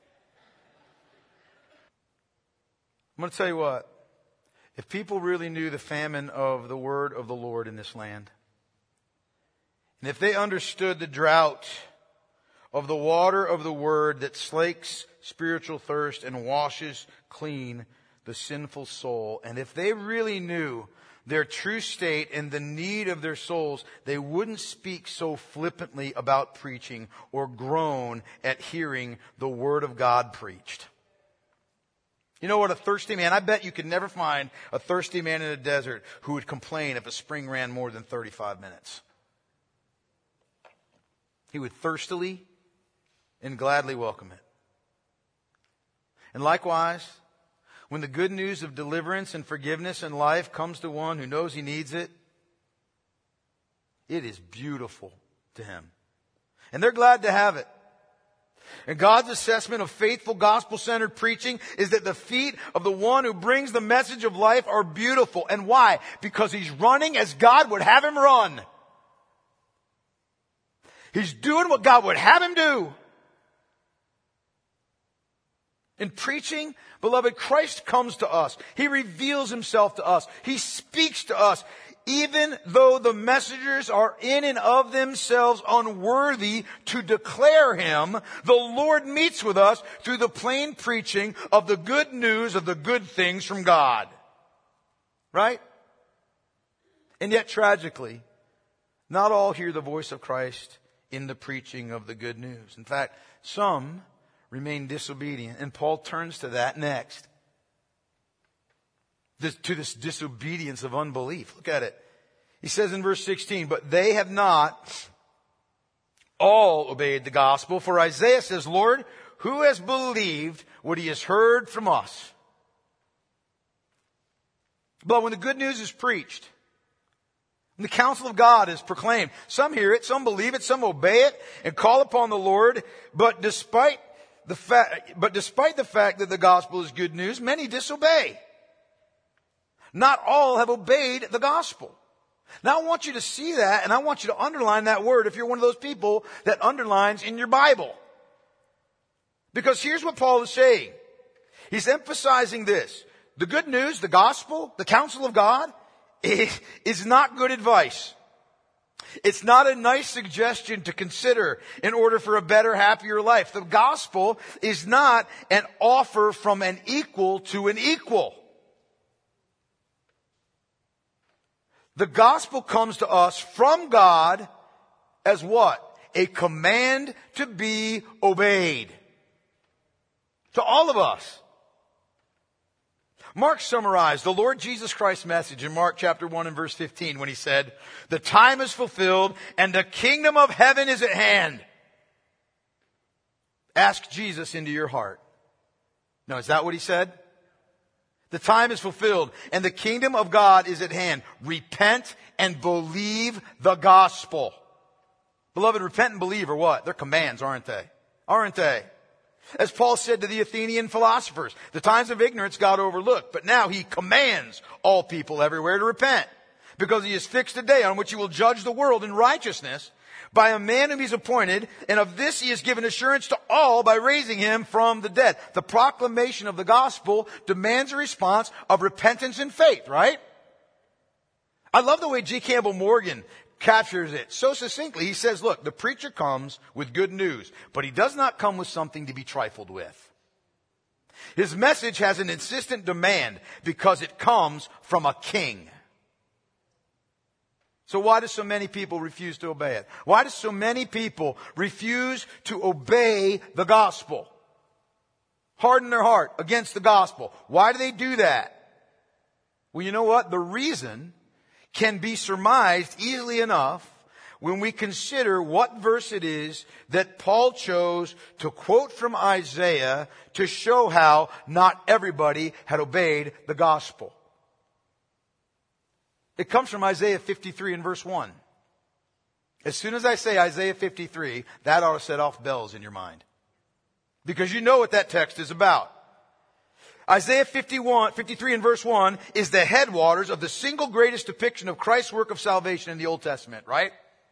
I'm going to tell you what. If people really knew the famine of the word of the Lord in this land, and if they understood the drought of the water of the word that slakes spiritual thirst and washes clean the sinful soul, and if they really knew their true state and the need of their souls, they wouldn't speak so flippantly about preaching or groan at hearing the word of God preached. You know what, a thirsty man, I bet you could never find a thirsty man in a desert who would complain if a spring ran more than thirty-five minutes. He would thirstily and gladly welcome it. And likewise, when the good news of deliverance and forgiveness and life comes to one who knows he needs it, it is beautiful to him. And they're glad to have it. And God's assessment of faithful gospel-centered preaching is that the feet of the one who brings the message of life are beautiful. And why? Because he's running as God would have him run. He's doing what God would have him do. In preaching, beloved, Christ comes to us. He reveals himself to us. He speaks to us. Even though the messengers are in and of themselves unworthy to declare him, the Lord meets with us through the plain preaching of the good news of the good things from God. Right? And yet, tragically, not all hear the voice of Christ in the preaching of the good news. In fact, some remain disobedient. And Paul turns to that next. This, to this disobedience of unbelief. Look at it. He says in verse sixteen, but they have not all obeyed the gospel. For Isaiah says, Lord, who has believed what he has heard from us? But when the good news is preached, and the counsel of God is proclaimed, some hear it, some believe it, some obey it, and call upon the Lord. But despite the fact, but despite the fact that the gospel is good news, many disobey. Not all have obeyed the gospel. Now I want you to see that, and I want you to underline that word if you're one of those people that underlines in your Bible. Because here's what Paul is saying. He's emphasizing this. The good news, the gospel, the counsel of God is not good advice. It's not a nice suggestion to consider in order for a better, happier life. The gospel is not an offer from an equal to an equal. The gospel comes to us from God as what? A command to be obeyed. To all of us. Mark summarized the Lord Jesus Christ's message in Mark chapter one and verse fifteen when he said, the time is fulfilled and the kingdom of heaven is at hand. Ask Jesus into your heart. Now, is that what he said? The time is fulfilled and the kingdom of God is at hand. Repent and believe the gospel. Beloved, repent and believe are what? They're commands, aren't they? Aren't they? As Paul said to the Athenian philosophers, the times of ignorance God overlooked, but now he commands all people everywhere to repent, because he has fixed a day on which he will judge the world in righteousness by a man whom he's appointed, and of this he has given assurance to all by raising him from the dead. The proclamation of the gospel demands a response of repentance and faith, right? I love the way G. Campbell Morgan captures it so succinctly. He says, look, the preacher comes with good news, but he does not come with something to be trifled with. His message has an insistent demand because it comes from a king. So why do so many people refuse to obey it? Why do so many people refuse to obey the gospel? Harden their heart against the gospel. Why do they do that? Well, you know what? The reason can be surmised easily enough when we consider what verse it is that Paul chose to quote from Isaiah to show how not everybody had obeyed the gospel. It comes from Isaiah fifty-three and verse one. As soon as I say Isaiah fifty-three, that ought to set off bells in your mind. Because you know what that text is about. Isaiah fifty-one, fifty-three and verse one is the headwaters of the single greatest depiction of Christ's work of salvation in the Old Testament, right?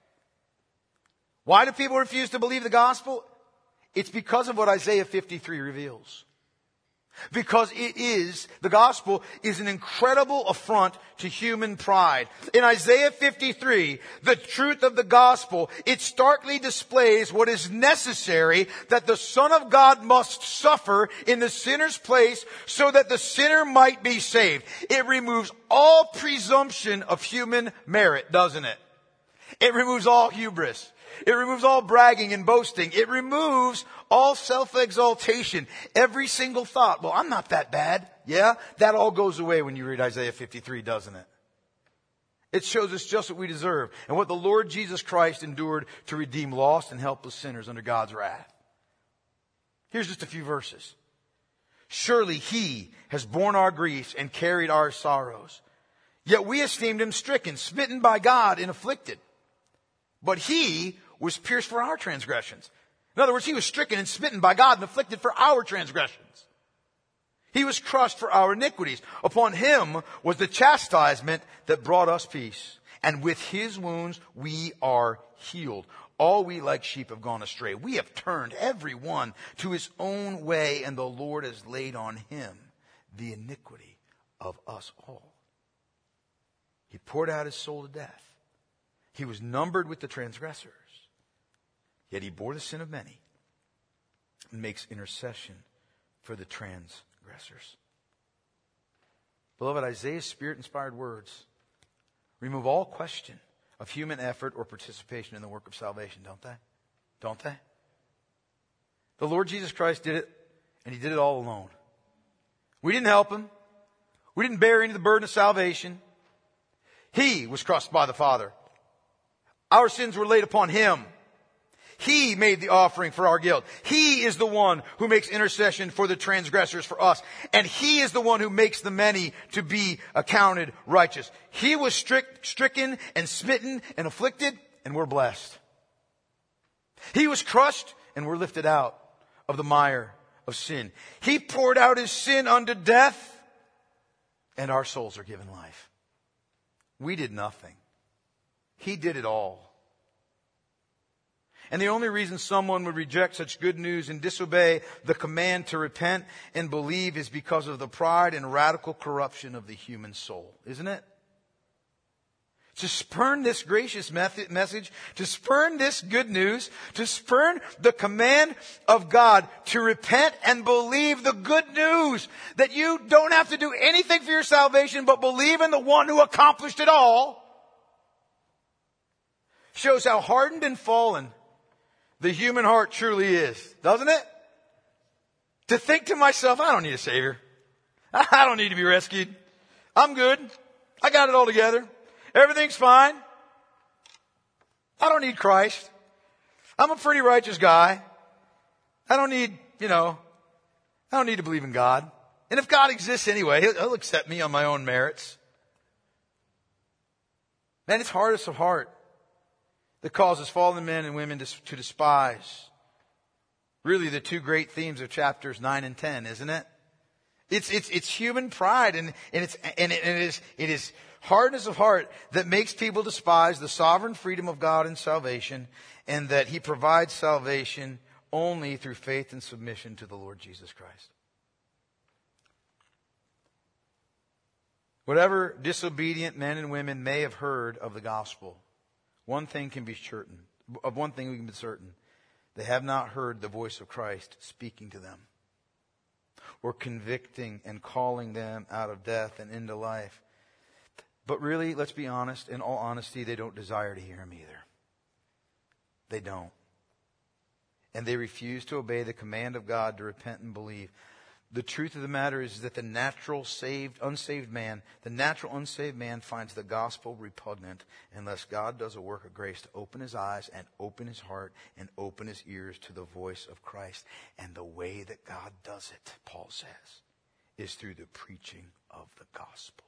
Why do people refuse to believe the gospel? It's because of what Isaiah fifty-three reveals. Because it is, the gospel is an incredible affront to human pride. In Isaiah fifty-three, the truth of the gospel, it starkly displays what is necessary that the Son of God must suffer in the sinner's place so that the sinner might be saved. It removes all presumption of human merit, doesn't it? It removes all hubris. It removes all bragging and boasting. It removes all self-exaltation. Every single thought, well, I'm not that bad. Yeah, that all goes away when you read Isaiah fifty-three, doesn't it? It shows us just what we deserve and what the Lord Jesus Christ endured to redeem lost and helpless sinners under God's wrath. Here's just a few verses. Surely He has borne our griefs and carried our sorrows. Yet we esteemed Him stricken, smitten by God, and afflicted. But He was pierced for our transgressions. In other words, He was stricken and smitten by God and afflicted for our transgressions. He was crushed for our iniquities. Upon Him was the chastisement that brought us peace. And with His wounds we are healed. All we like sheep have gone astray. We have turned every one to his own way, and the Lord has laid on Him the iniquity of us all. He poured out His soul to death. He was numbered with the transgressors. Yet He bore the sin of many and makes intercession for the transgressors. Beloved, Isaiah's Spirit-inspired words remove all question of human effort or participation in the work of salvation, don't they? Don't they? The Lord Jesus Christ did it, and He did it all alone. We didn't help Him. We didn't bear any of the burden of salvation. He was crushed by the Father. Our sins were laid upon Him. He made the offering for our guilt. He is the one who makes intercession for the transgressors for us. And He is the one who makes the many to be accounted righteous. He was strict, stricken and smitten and afflicted, and we're blessed. He was crushed, and we're lifted out of the mire of sin. He poured out His sin unto death, and our souls are given life. We did nothing. He did it all. And the only reason someone would reject such good news and disobey the command to repent and believe is because of the pride and radical corruption of the human soul, isn't it? To spurn this gracious message, to spurn this good news, to spurn the command of God to repent and believe the good news that you don't have to do anything for your salvation but believe in the one who accomplished it all, shows how hardened and fallen the human heart truly is, doesn't it? To think to myself, I don't need a Savior. I don't need to be rescued. I'm good. I got it all together. Everything's fine. I don't need Christ. I'm a pretty righteous guy. I don't need, you know, I don't need to believe in God. And if God exists anyway, He'll, he'll accept me on my own merits. Man, it's hardest of heart that causes fallen men and women to, to despise really the two great themes of chapters nine and ten, isn't it? It's, it's, it's human pride and, and it's, and it, and it is, it is hardness of heart that makes people despise the sovereign freedom of God in salvation, and that He provides salvation only through faith and submission to the Lord Jesus Christ. Whatever disobedient men and women may have heard of the gospel, one thing can be certain, of one thing we can be certain, they have not heard the voice of Christ speaking to them, or convicting and calling them out of death and into life. But really, let's be honest, in all honesty, they don't desire to hear Him either. They don't. And they refuse to obey the command of God to repent and believe. The truth of the matter is that the natural saved, unsaved man, the natural unsaved man finds the gospel repugnant unless God does a work of grace to open his eyes and open his heart and open his ears to the voice of Christ. And the way that God does it, Paul says, is through the preaching of the gospel.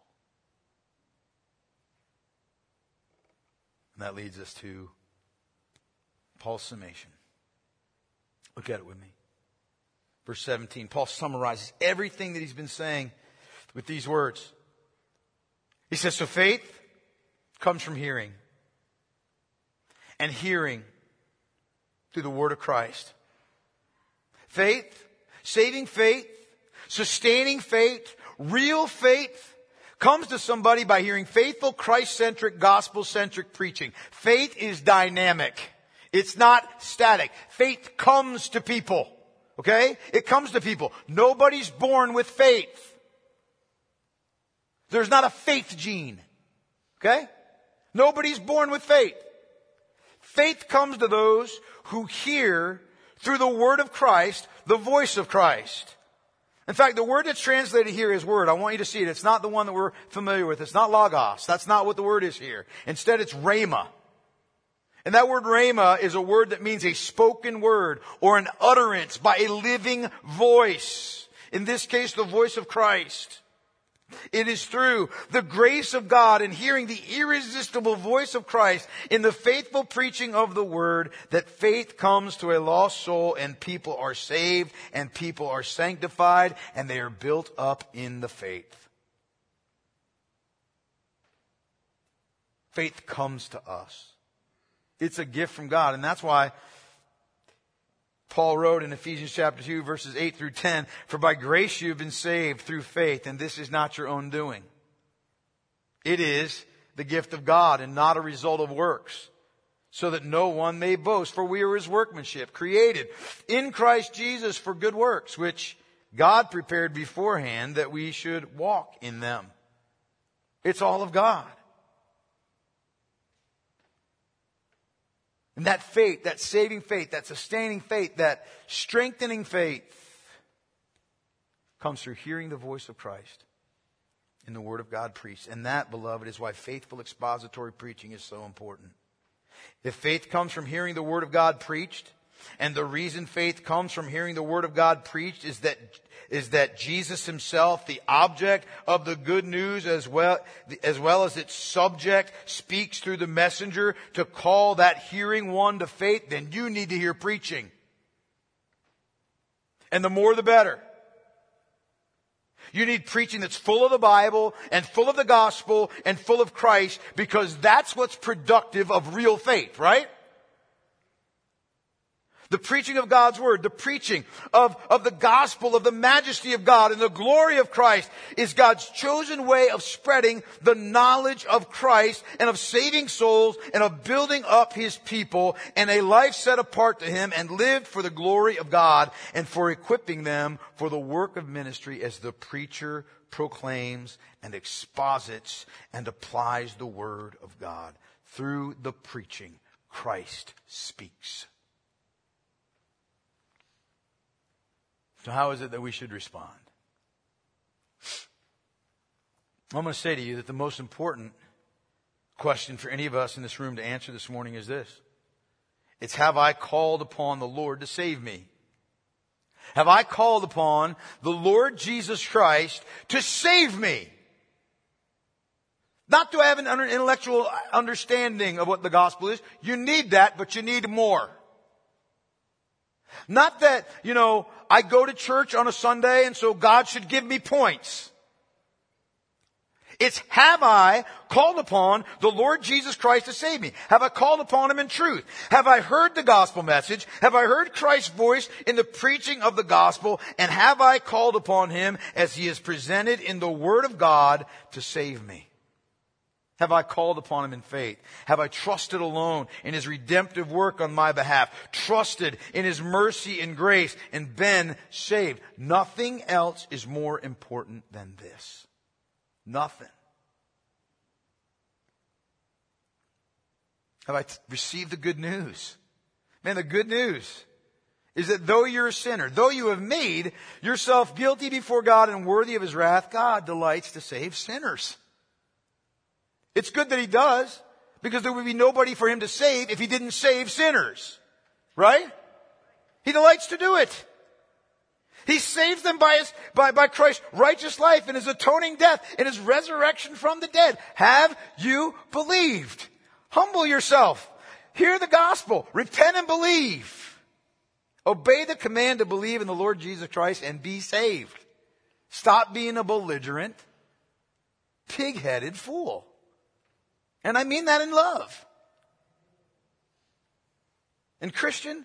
And that leads us to Paul's summation. Look at it with me. Verse seventeen, Paul summarizes everything that he's been saying with these words. He says, so faith comes from hearing, and hearing through the word of Christ. Faith, saving faith, sustaining faith, real faith comes to somebody by hearing faithful, Christ-centric, gospel-centric preaching. Faith is dynamic. It's not static. Faith comes to people. Okay? It comes to people. Nobody's born with faith. There's not a faith gene. Okay? Nobody's born with faith. Faith comes to those who hear through the word of Christ, the voice of Christ. In fact, the word that's translated here is word. I want you to see it. It's not the one that we're familiar with. It's not logos. That's not what the word is here. Instead, it's rhema. And that word rhema is a word that means a spoken word or an utterance by a living voice. In this case, the voice of Christ. It is through the grace of God and hearing the irresistible voice of Christ in the faithful preaching of the word that faith comes to a lost soul and people are saved and people are sanctified and they are built up in the faith. Faith comes to us. It's a gift from God, and that's why Paul wrote in Ephesians chapter two, verses eight through ten, for by grace you have been saved through faith, and this is not your own doing. It is the gift of God and not a result of works, so that no one may boast. For we are his workmanship, created in Christ Jesus for good works, which God prepared beforehand that we should walk in them. It's all of God. And that faith, that saving faith, that sustaining faith, that strengthening faith comes through hearing the voice of Christ in the Word of God preached. And that, beloved, is why faithful expository preaching is so important. If faith comes from hearing the Word of God preached, and the reason faith comes from hearing the Word of God preached is that is that Jesus himself, the object of the good news as well, as well as its subject, speaks through the messenger to call that hearing one to faith, then you need to hear preaching. And the more the better. You need preaching that's full of the Bible and full of the gospel and full of Christ, because that's what's productive of real faith, right? The preaching of God's Word, the preaching of, of the gospel, of the majesty of God and the glory of Christ is God's chosen way of spreading the knowledge of Christ and of saving souls and of building up His people and a life set apart to Him and lived for the glory of God and for equipping them for the work of ministry as the preacher proclaims and exposits and applies the Word of God. Through the preaching, Christ speaks. So how is it that we should respond? I'm going to say to you that the most important question for any of us in this room to answer this morning is this. It's, have I called upon the Lord to save me? Have I called upon the Lord Jesus Christ to save me? Not to have an intellectual understanding of what the gospel is. You need that, but you need more. Not that, you know, I go to church on a Sunday and so God should give me points. It's, have I called upon the Lord Jesus Christ to save me? Have I called upon Him in truth? Have I heard the gospel message? Have I heard Christ's voice in the preaching of the gospel? And have I called upon Him as He is presented in the Word of God to save me? Have I called upon Him in faith? Have I trusted alone in His redemptive work on my behalf? Trusted in His mercy and grace and been saved? Nothing else is more important than this. Nothing. Have I t- received the good news? Man, the good news is that though you're a sinner, though you have made yourself guilty before God and worthy of His wrath, God delights to save sinners. It's good that He does, because there would be nobody for Him to save if He didn't save sinners. Right? He delights to do it. He saves them by his, by, by Christ's righteous life and His atoning death and His resurrection from the dead. Have you believed? Humble yourself. Hear the gospel. Repent and believe. Obey the command to believe in the Lord Jesus Christ and be saved. Stop being a belligerent, pig-headed fool. And I mean that in love. And Christian,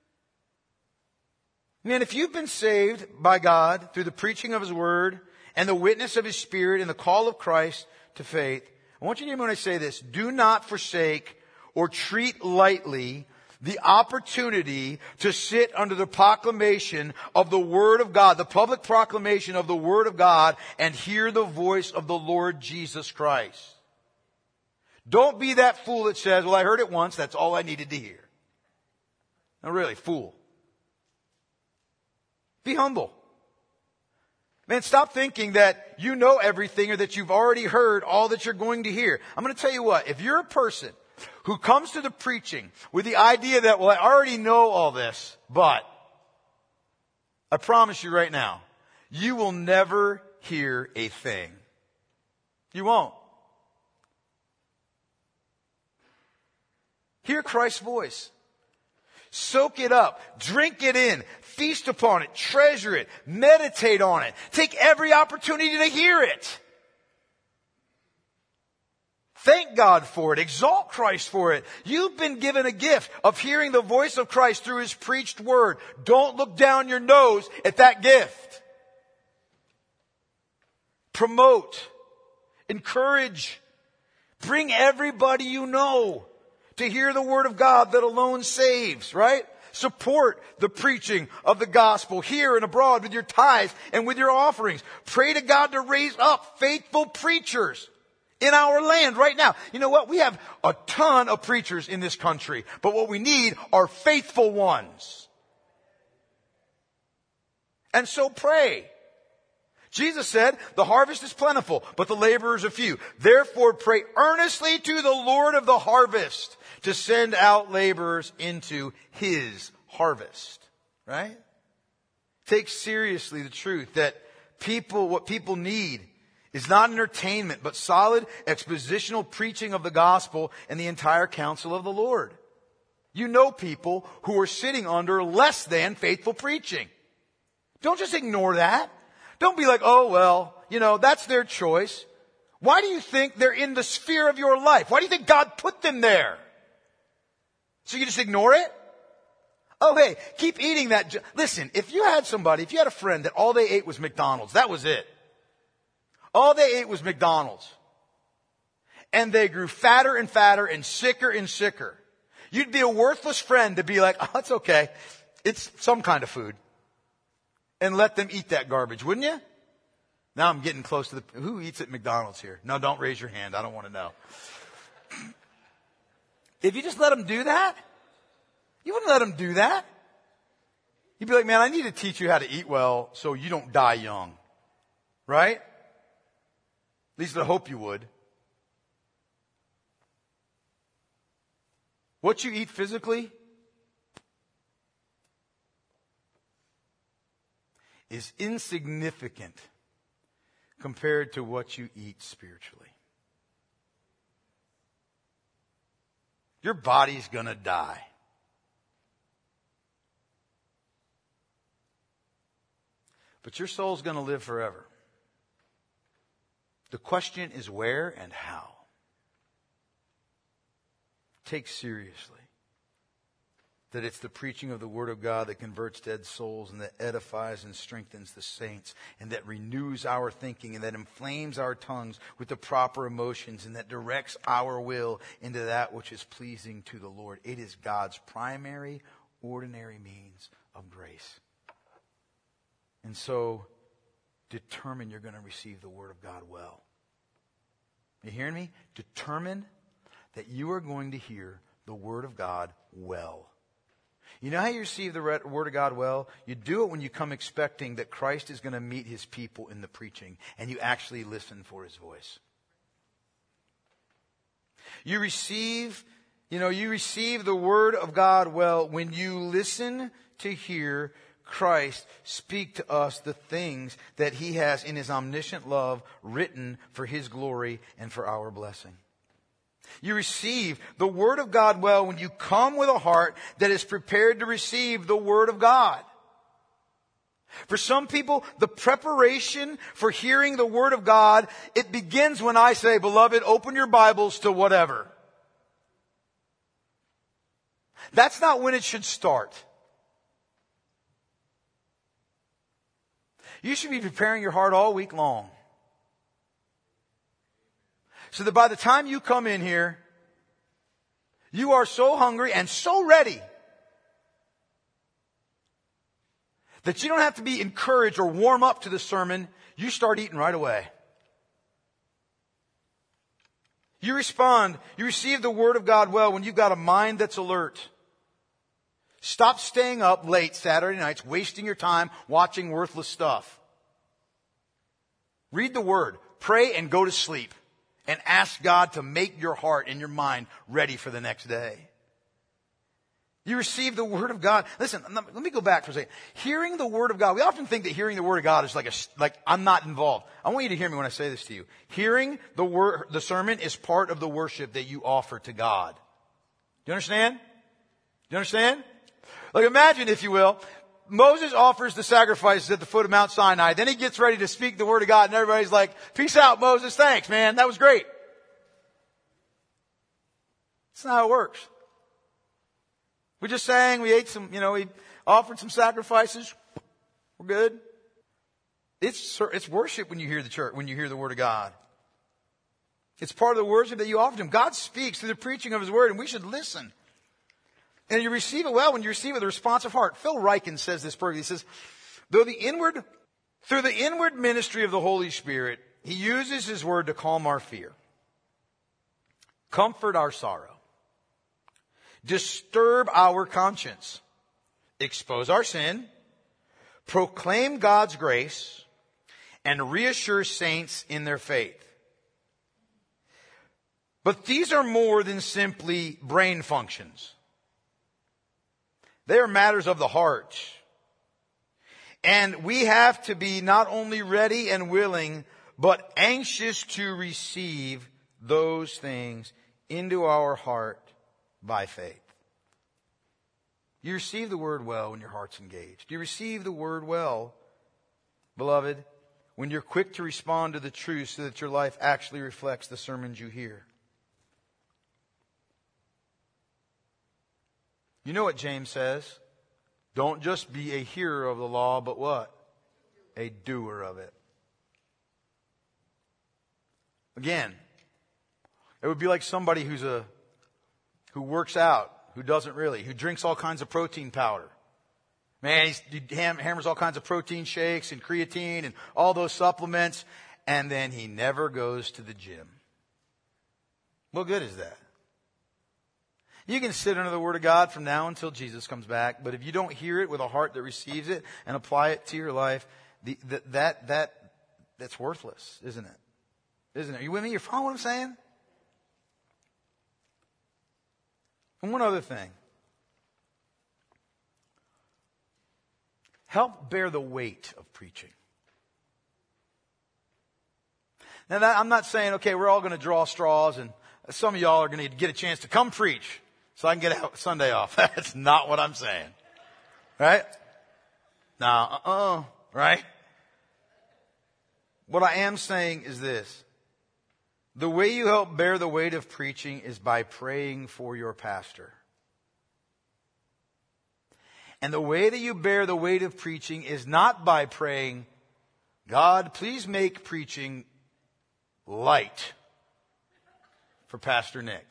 man, if you've been saved by God through the preaching of His Word and the witness of His Spirit and the call of Christ to faith, I want you to hear me when I say this. Do not forsake or treat lightly the opportunity to sit under the proclamation of the Word of God, the public proclamation of the Word of God, and hear the voice of the Lord Jesus Christ. Don't be that fool that says, well, I heard it once, that's all I needed to hear. No, really, fool. Be humble. Man, stop thinking that you know everything or that you've already heard all that you're going to hear. I'm going to tell you what, if you're a person who comes to the preaching with the idea that, well, I already know all this, but I promise you right now, you will never hear a thing. You won't. Hear Christ's voice. Soak it up. Drink it in. Feast upon it. Treasure it. Meditate on it. Take every opportunity to hear it. Thank God for it. Exalt Christ for it. You've been given a gift of hearing the voice of Christ through His preached word. Don't look down your nose at that gift. Promote. Encourage. Bring everybody you know to hear the word of God that alone saves, right? Support the preaching of the gospel here and abroad with your tithes and with your offerings. Pray to God to raise up faithful preachers in our land right now. You know what? We have a ton of preachers in this country, but what we need are faithful ones. And so pray. Jesus said, the harvest is plentiful, but the laborers are few. Therefore pray earnestly to the Lord of the harvest to send out laborers into His harvest. Right? Take seriously the truth that people, what people need is not entertainment, but solid expositional preaching of the gospel and the entire counsel of the Lord. You know people who are sitting under less than faithful preaching. Don't just ignore that. Don't be like, oh, well, you know, that's their choice. Why do you think they're in the sphere of your life? Why do you think God put them there? So you just ignore it? Oh, hey, keep eating that. Ju- Listen, if you had somebody, if you had a friend that all they ate was McDonald's, that was it. All they ate was McDonald's. And they grew fatter and fatter and sicker and sicker. You'd be a worthless friend to be like, oh, it's okay. It's some kind of food. And let them eat that garbage, wouldn't you? Now I'm getting close to the... Who eats at McDonald's here? No, don't raise your hand. I don't want to know. If you just let them do that, you wouldn't let them do that. You'd be like, man, I need to teach you how to eat well so you don't die young. Right? At least I hope you would. What you eat physically is insignificant compared to what you eat spiritually. Your body's gonna die. But your soul's gonna live forever. The question is where and how. Take seriously that it's the preaching of the Word of God that converts dead souls and that edifies and strengthens the saints and that renews our thinking and that inflames our tongues with the proper emotions and that directs our will into that which is pleasing to the Lord. It is God's primary, ordinary means of grace. And so, determine you're going to receive the Word of God well. You hearing me? Determine that you are going to hear the Word of God well. You know how you receive the Word of God well? You do it when you come expecting that Christ is going to meet His people in the preaching, and you actually listen for His voice. You receive, you know, you receive the Word of God well when you listen to hear Christ speak to us the things that He has in His omniscient love written for His glory and for our blessing. You receive the Word of God well when you come with a heart that is prepared to receive the Word of God. For some people, the preparation for hearing the Word of God, it begins when I say, beloved, open your Bibles to whatever. That's not when it should start. You should be preparing your heart all week long. So that by the time you come in here, you are so hungry and so ready that you don't have to be encouraged or warm up to the sermon. You start eating right away. You respond, you receive the Word of God well when you've got a mind that's alert. Stop staying up late Saturday nights, wasting your time watching worthless stuff. Read the Word, pray, and go to sleep. And ask God to make your heart and your mind ready for the next day. You receive the Word of God. Listen, let me go back for a second. Hearing the Word of God. We often think that hearing the Word of God is like a, like I'm not involved. I want you to hear me when I say this to you. Hearing the word, the sermon is part of the worship that you offer to God. Do you understand? Do you understand? Like imagine, if you will, Moses offers the sacrifices at the foot of Mount Sinai. Then he gets ready to speak the Word of God and everybody's like, peace out, Moses. Thanks, man. That was great. That's not how it works. We just sang, we ate some, you know, we offered some sacrifices. We're good. It's, it's worship when you hear the church, when you hear the Word of God. It's part of the worship that you offer to Him. God speaks through the preaching of His Word and we should listen. And you receive it well when you receive it with a responsive heart. Phil Ryken says this perfectly. He says, though the inward, through the inward ministry of the Holy Spirit, He uses His Word to calm our fear, comfort our sorrow, disturb our conscience, expose our sin, proclaim God's grace, and reassure saints in their faith. But these are more than simply brain functions. They are matters of the heart. And we have to be not only ready and willing, but anxious to receive those things into our heart by faith. You receive the Word well when your heart's engaged. You receive the Word well, beloved, when you're quick to respond to the truth so that your life actually reflects the sermons you hear. You know what James says? Don't just be a hearer of the law, but what? A doer of it. Again, it would be like somebody who's a, who works out, who doesn't really, who drinks all kinds of protein powder. Man, he's, he ham, hammers all kinds of protein shakes and creatine and all those supplements, and then he never goes to the gym. What good is that? You can sit under the Word of God from now until Jesus comes back, but if you don't hear it with a heart that receives it and apply it to your life, the, the, that that that's worthless, isn't it? Isn't it? Are you with me? You're following what I'm saying? And one other thing. Help bear the weight of preaching. Now, that, I'm not saying, okay, we're all going to draw straws and some of y'all are going to get a chance to come preach so I can get a Sunday off. That's not what I'm saying. Right? Now, uh-uh, right? What I am saying is this. The way you help bear the weight of preaching is by praying for your pastor. And the way that you bear the weight of preaching is not by praying, God, please make preaching light for Pastor Nick.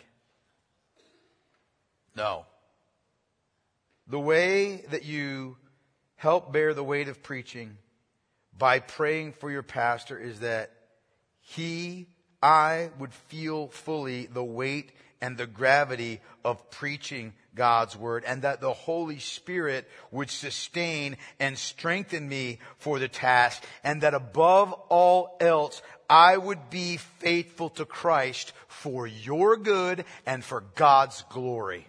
No. The way that you help bear the weight of preaching by praying for your pastor is that he, I would feel fully the weight and the gravity of preaching God's Word, and that the Holy Spirit would sustain and strengthen me for the task, and that above all else, I would be faithful to Christ for your good and for God's glory.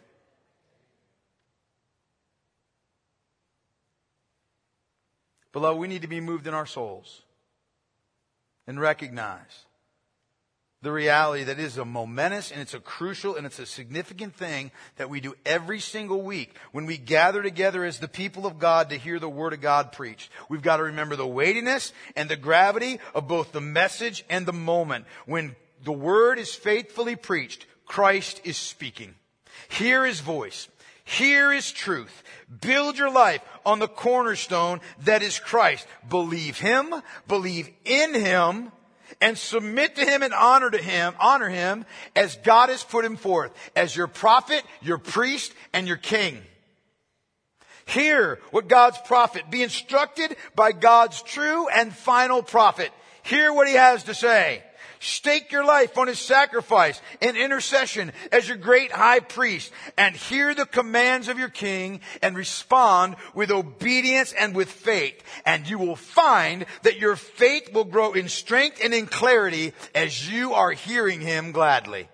Beloved, we need to be moved in our souls and recognize the reality that it is a momentous and it's a crucial and it's a significant thing that we do every single week when we gather together as the people of God to hear the Word of God preached. We've got to remember the weightiness and the gravity of both the message and the moment. When the Word is faithfully preached, Christ is speaking. Hear His voice. Hear His truth. Build your life on the cornerstone that is Christ. Believe Him, believe in Him, and submit to Him and honor to Him, honor Him as God has put Him forth, as your prophet, your priest, and your king. Hear what God's prophet, be instructed by God's true and final prophet. Hear what he has to say. Stake your life on His sacrifice and intercession as your great high priest, and hear the commands of your king and respond with obedience and with faith. And you will find that your faith will grow in strength and in clarity as you are hearing Him gladly.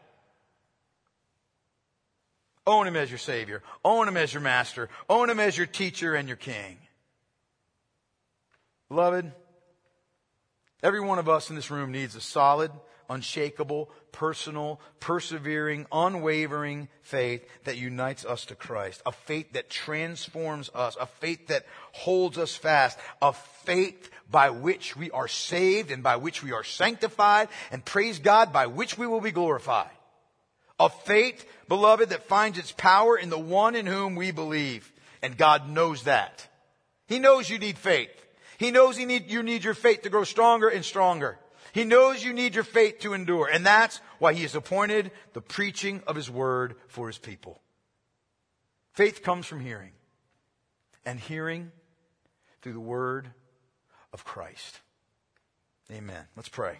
Own Him as your Savior. Own Him as your Master. Own Him as your teacher and your King. Beloved, every one of us in this room needs a solid, unshakable, personal, persevering, unwavering faith that unites us to Christ. A faith that transforms us. A faith that holds us fast. A faith by which we are saved and by which we are sanctified. And praise God, by which we will be glorified. A faith, beloved, that finds its power in the one in whom we believe. And God knows that. He knows you need faith. He knows he need, you need your faith to grow stronger and stronger. He knows you need your faith to endure. And that's why He has appointed the preaching of His word for His people. Faith comes from hearing. And hearing through the word of Christ. Amen. Let's pray.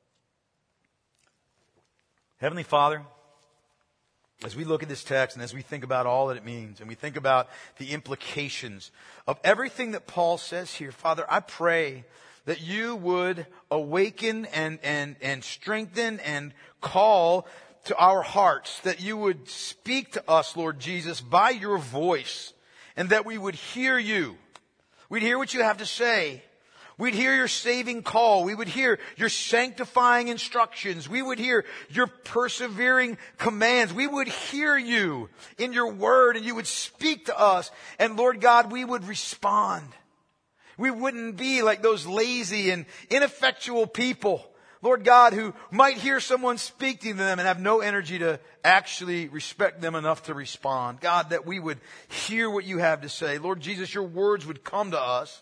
Heavenly Father, as we look at this text and as we think about all that it means and we think about the implications of everything that Paul says here, Father, I pray that you would awaken and, and, and strengthen and call to our hearts, that you would speak to us, Lord Jesus, by your voice, and that we would hear you. We'd hear what you have to say. We'd hear your saving call. We would hear your sanctifying instructions. We would hear your persevering commands. We would hear you in your word, and you would speak to us. And Lord God, we would respond. We wouldn't be like those lazy and ineffectual people, Lord God, who might hear someone speak to them and have no energy to actually respect them enough to respond. God, that we would hear what you have to say. Lord Jesus, your words would come to us.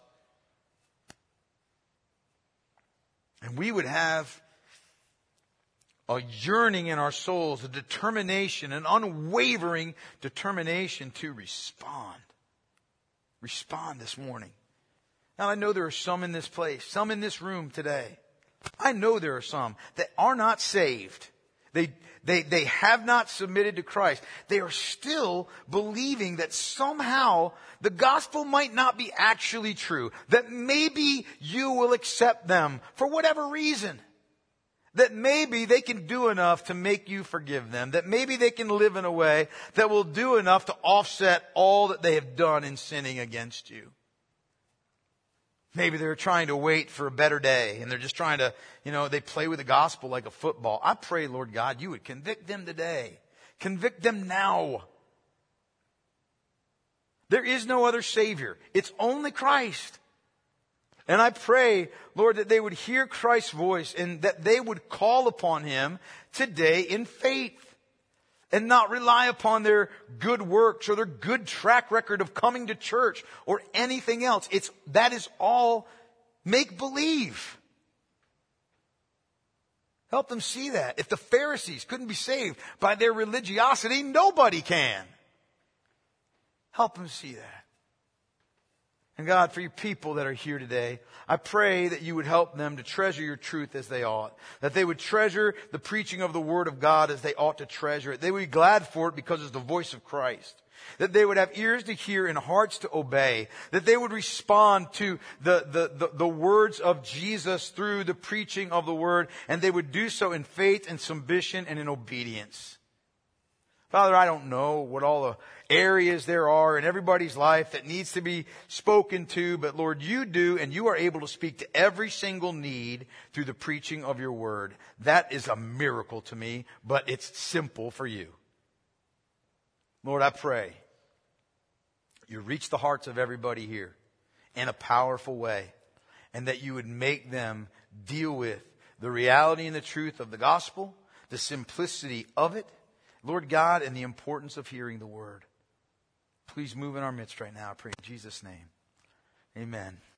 And we would have a yearning in our souls, a determination, an unwavering determination to respond. Respond this morning. Now, I know there are some in this place, some in this room today. I know there are some that are not saved. They, they, they have not submitted to Christ. They are still believing that somehow the gospel might not be actually true. That maybe you will accept them for whatever reason. That maybe they can do enough to make you forgive them. That maybe they can live in a way that will do enough to offset all that they have done in sinning against you. Maybe they're trying to wait for a better day and they're just trying to, you know, they play with the gospel like a football. I pray, Lord God, you would convict them today. Convict them now. There is no other Savior. It's only Christ. And I pray, Lord, that they would hear Christ's voice and that they would call upon Him today in faith. And not rely upon their good works or their good track record of coming to church or anything else. It's, that is all make-believe. Help them see that. If the Pharisees couldn't be saved by their religiosity, nobody can. Help them see that. And God, for your people that are here today, I pray that you would help them to treasure your truth as they ought. That they would treasure the preaching of the Word of God as they ought to treasure it. They would be glad for it because it's the voice of Christ. That they would have ears to hear and hearts to obey. That they would respond to the, the, the, the words of Jesus through the preaching of the Word. And they would do so in faith and submission and in obedience. Father, I don't know what all the areas there are in everybody's life that needs to be spoken to, but Lord, you do, and you are able to speak to every single need through the preaching of your word. That is a miracle to me, but it's simple for you. Lord, I pray you reach the hearts of everybody here in a powerful way, and that you would make them deal with the reality and the truth of the gospel, the simplicity of it, Lord God, and the importance of hearing the word. Please move in our midst right now, I pray in Jesus' name. Amen.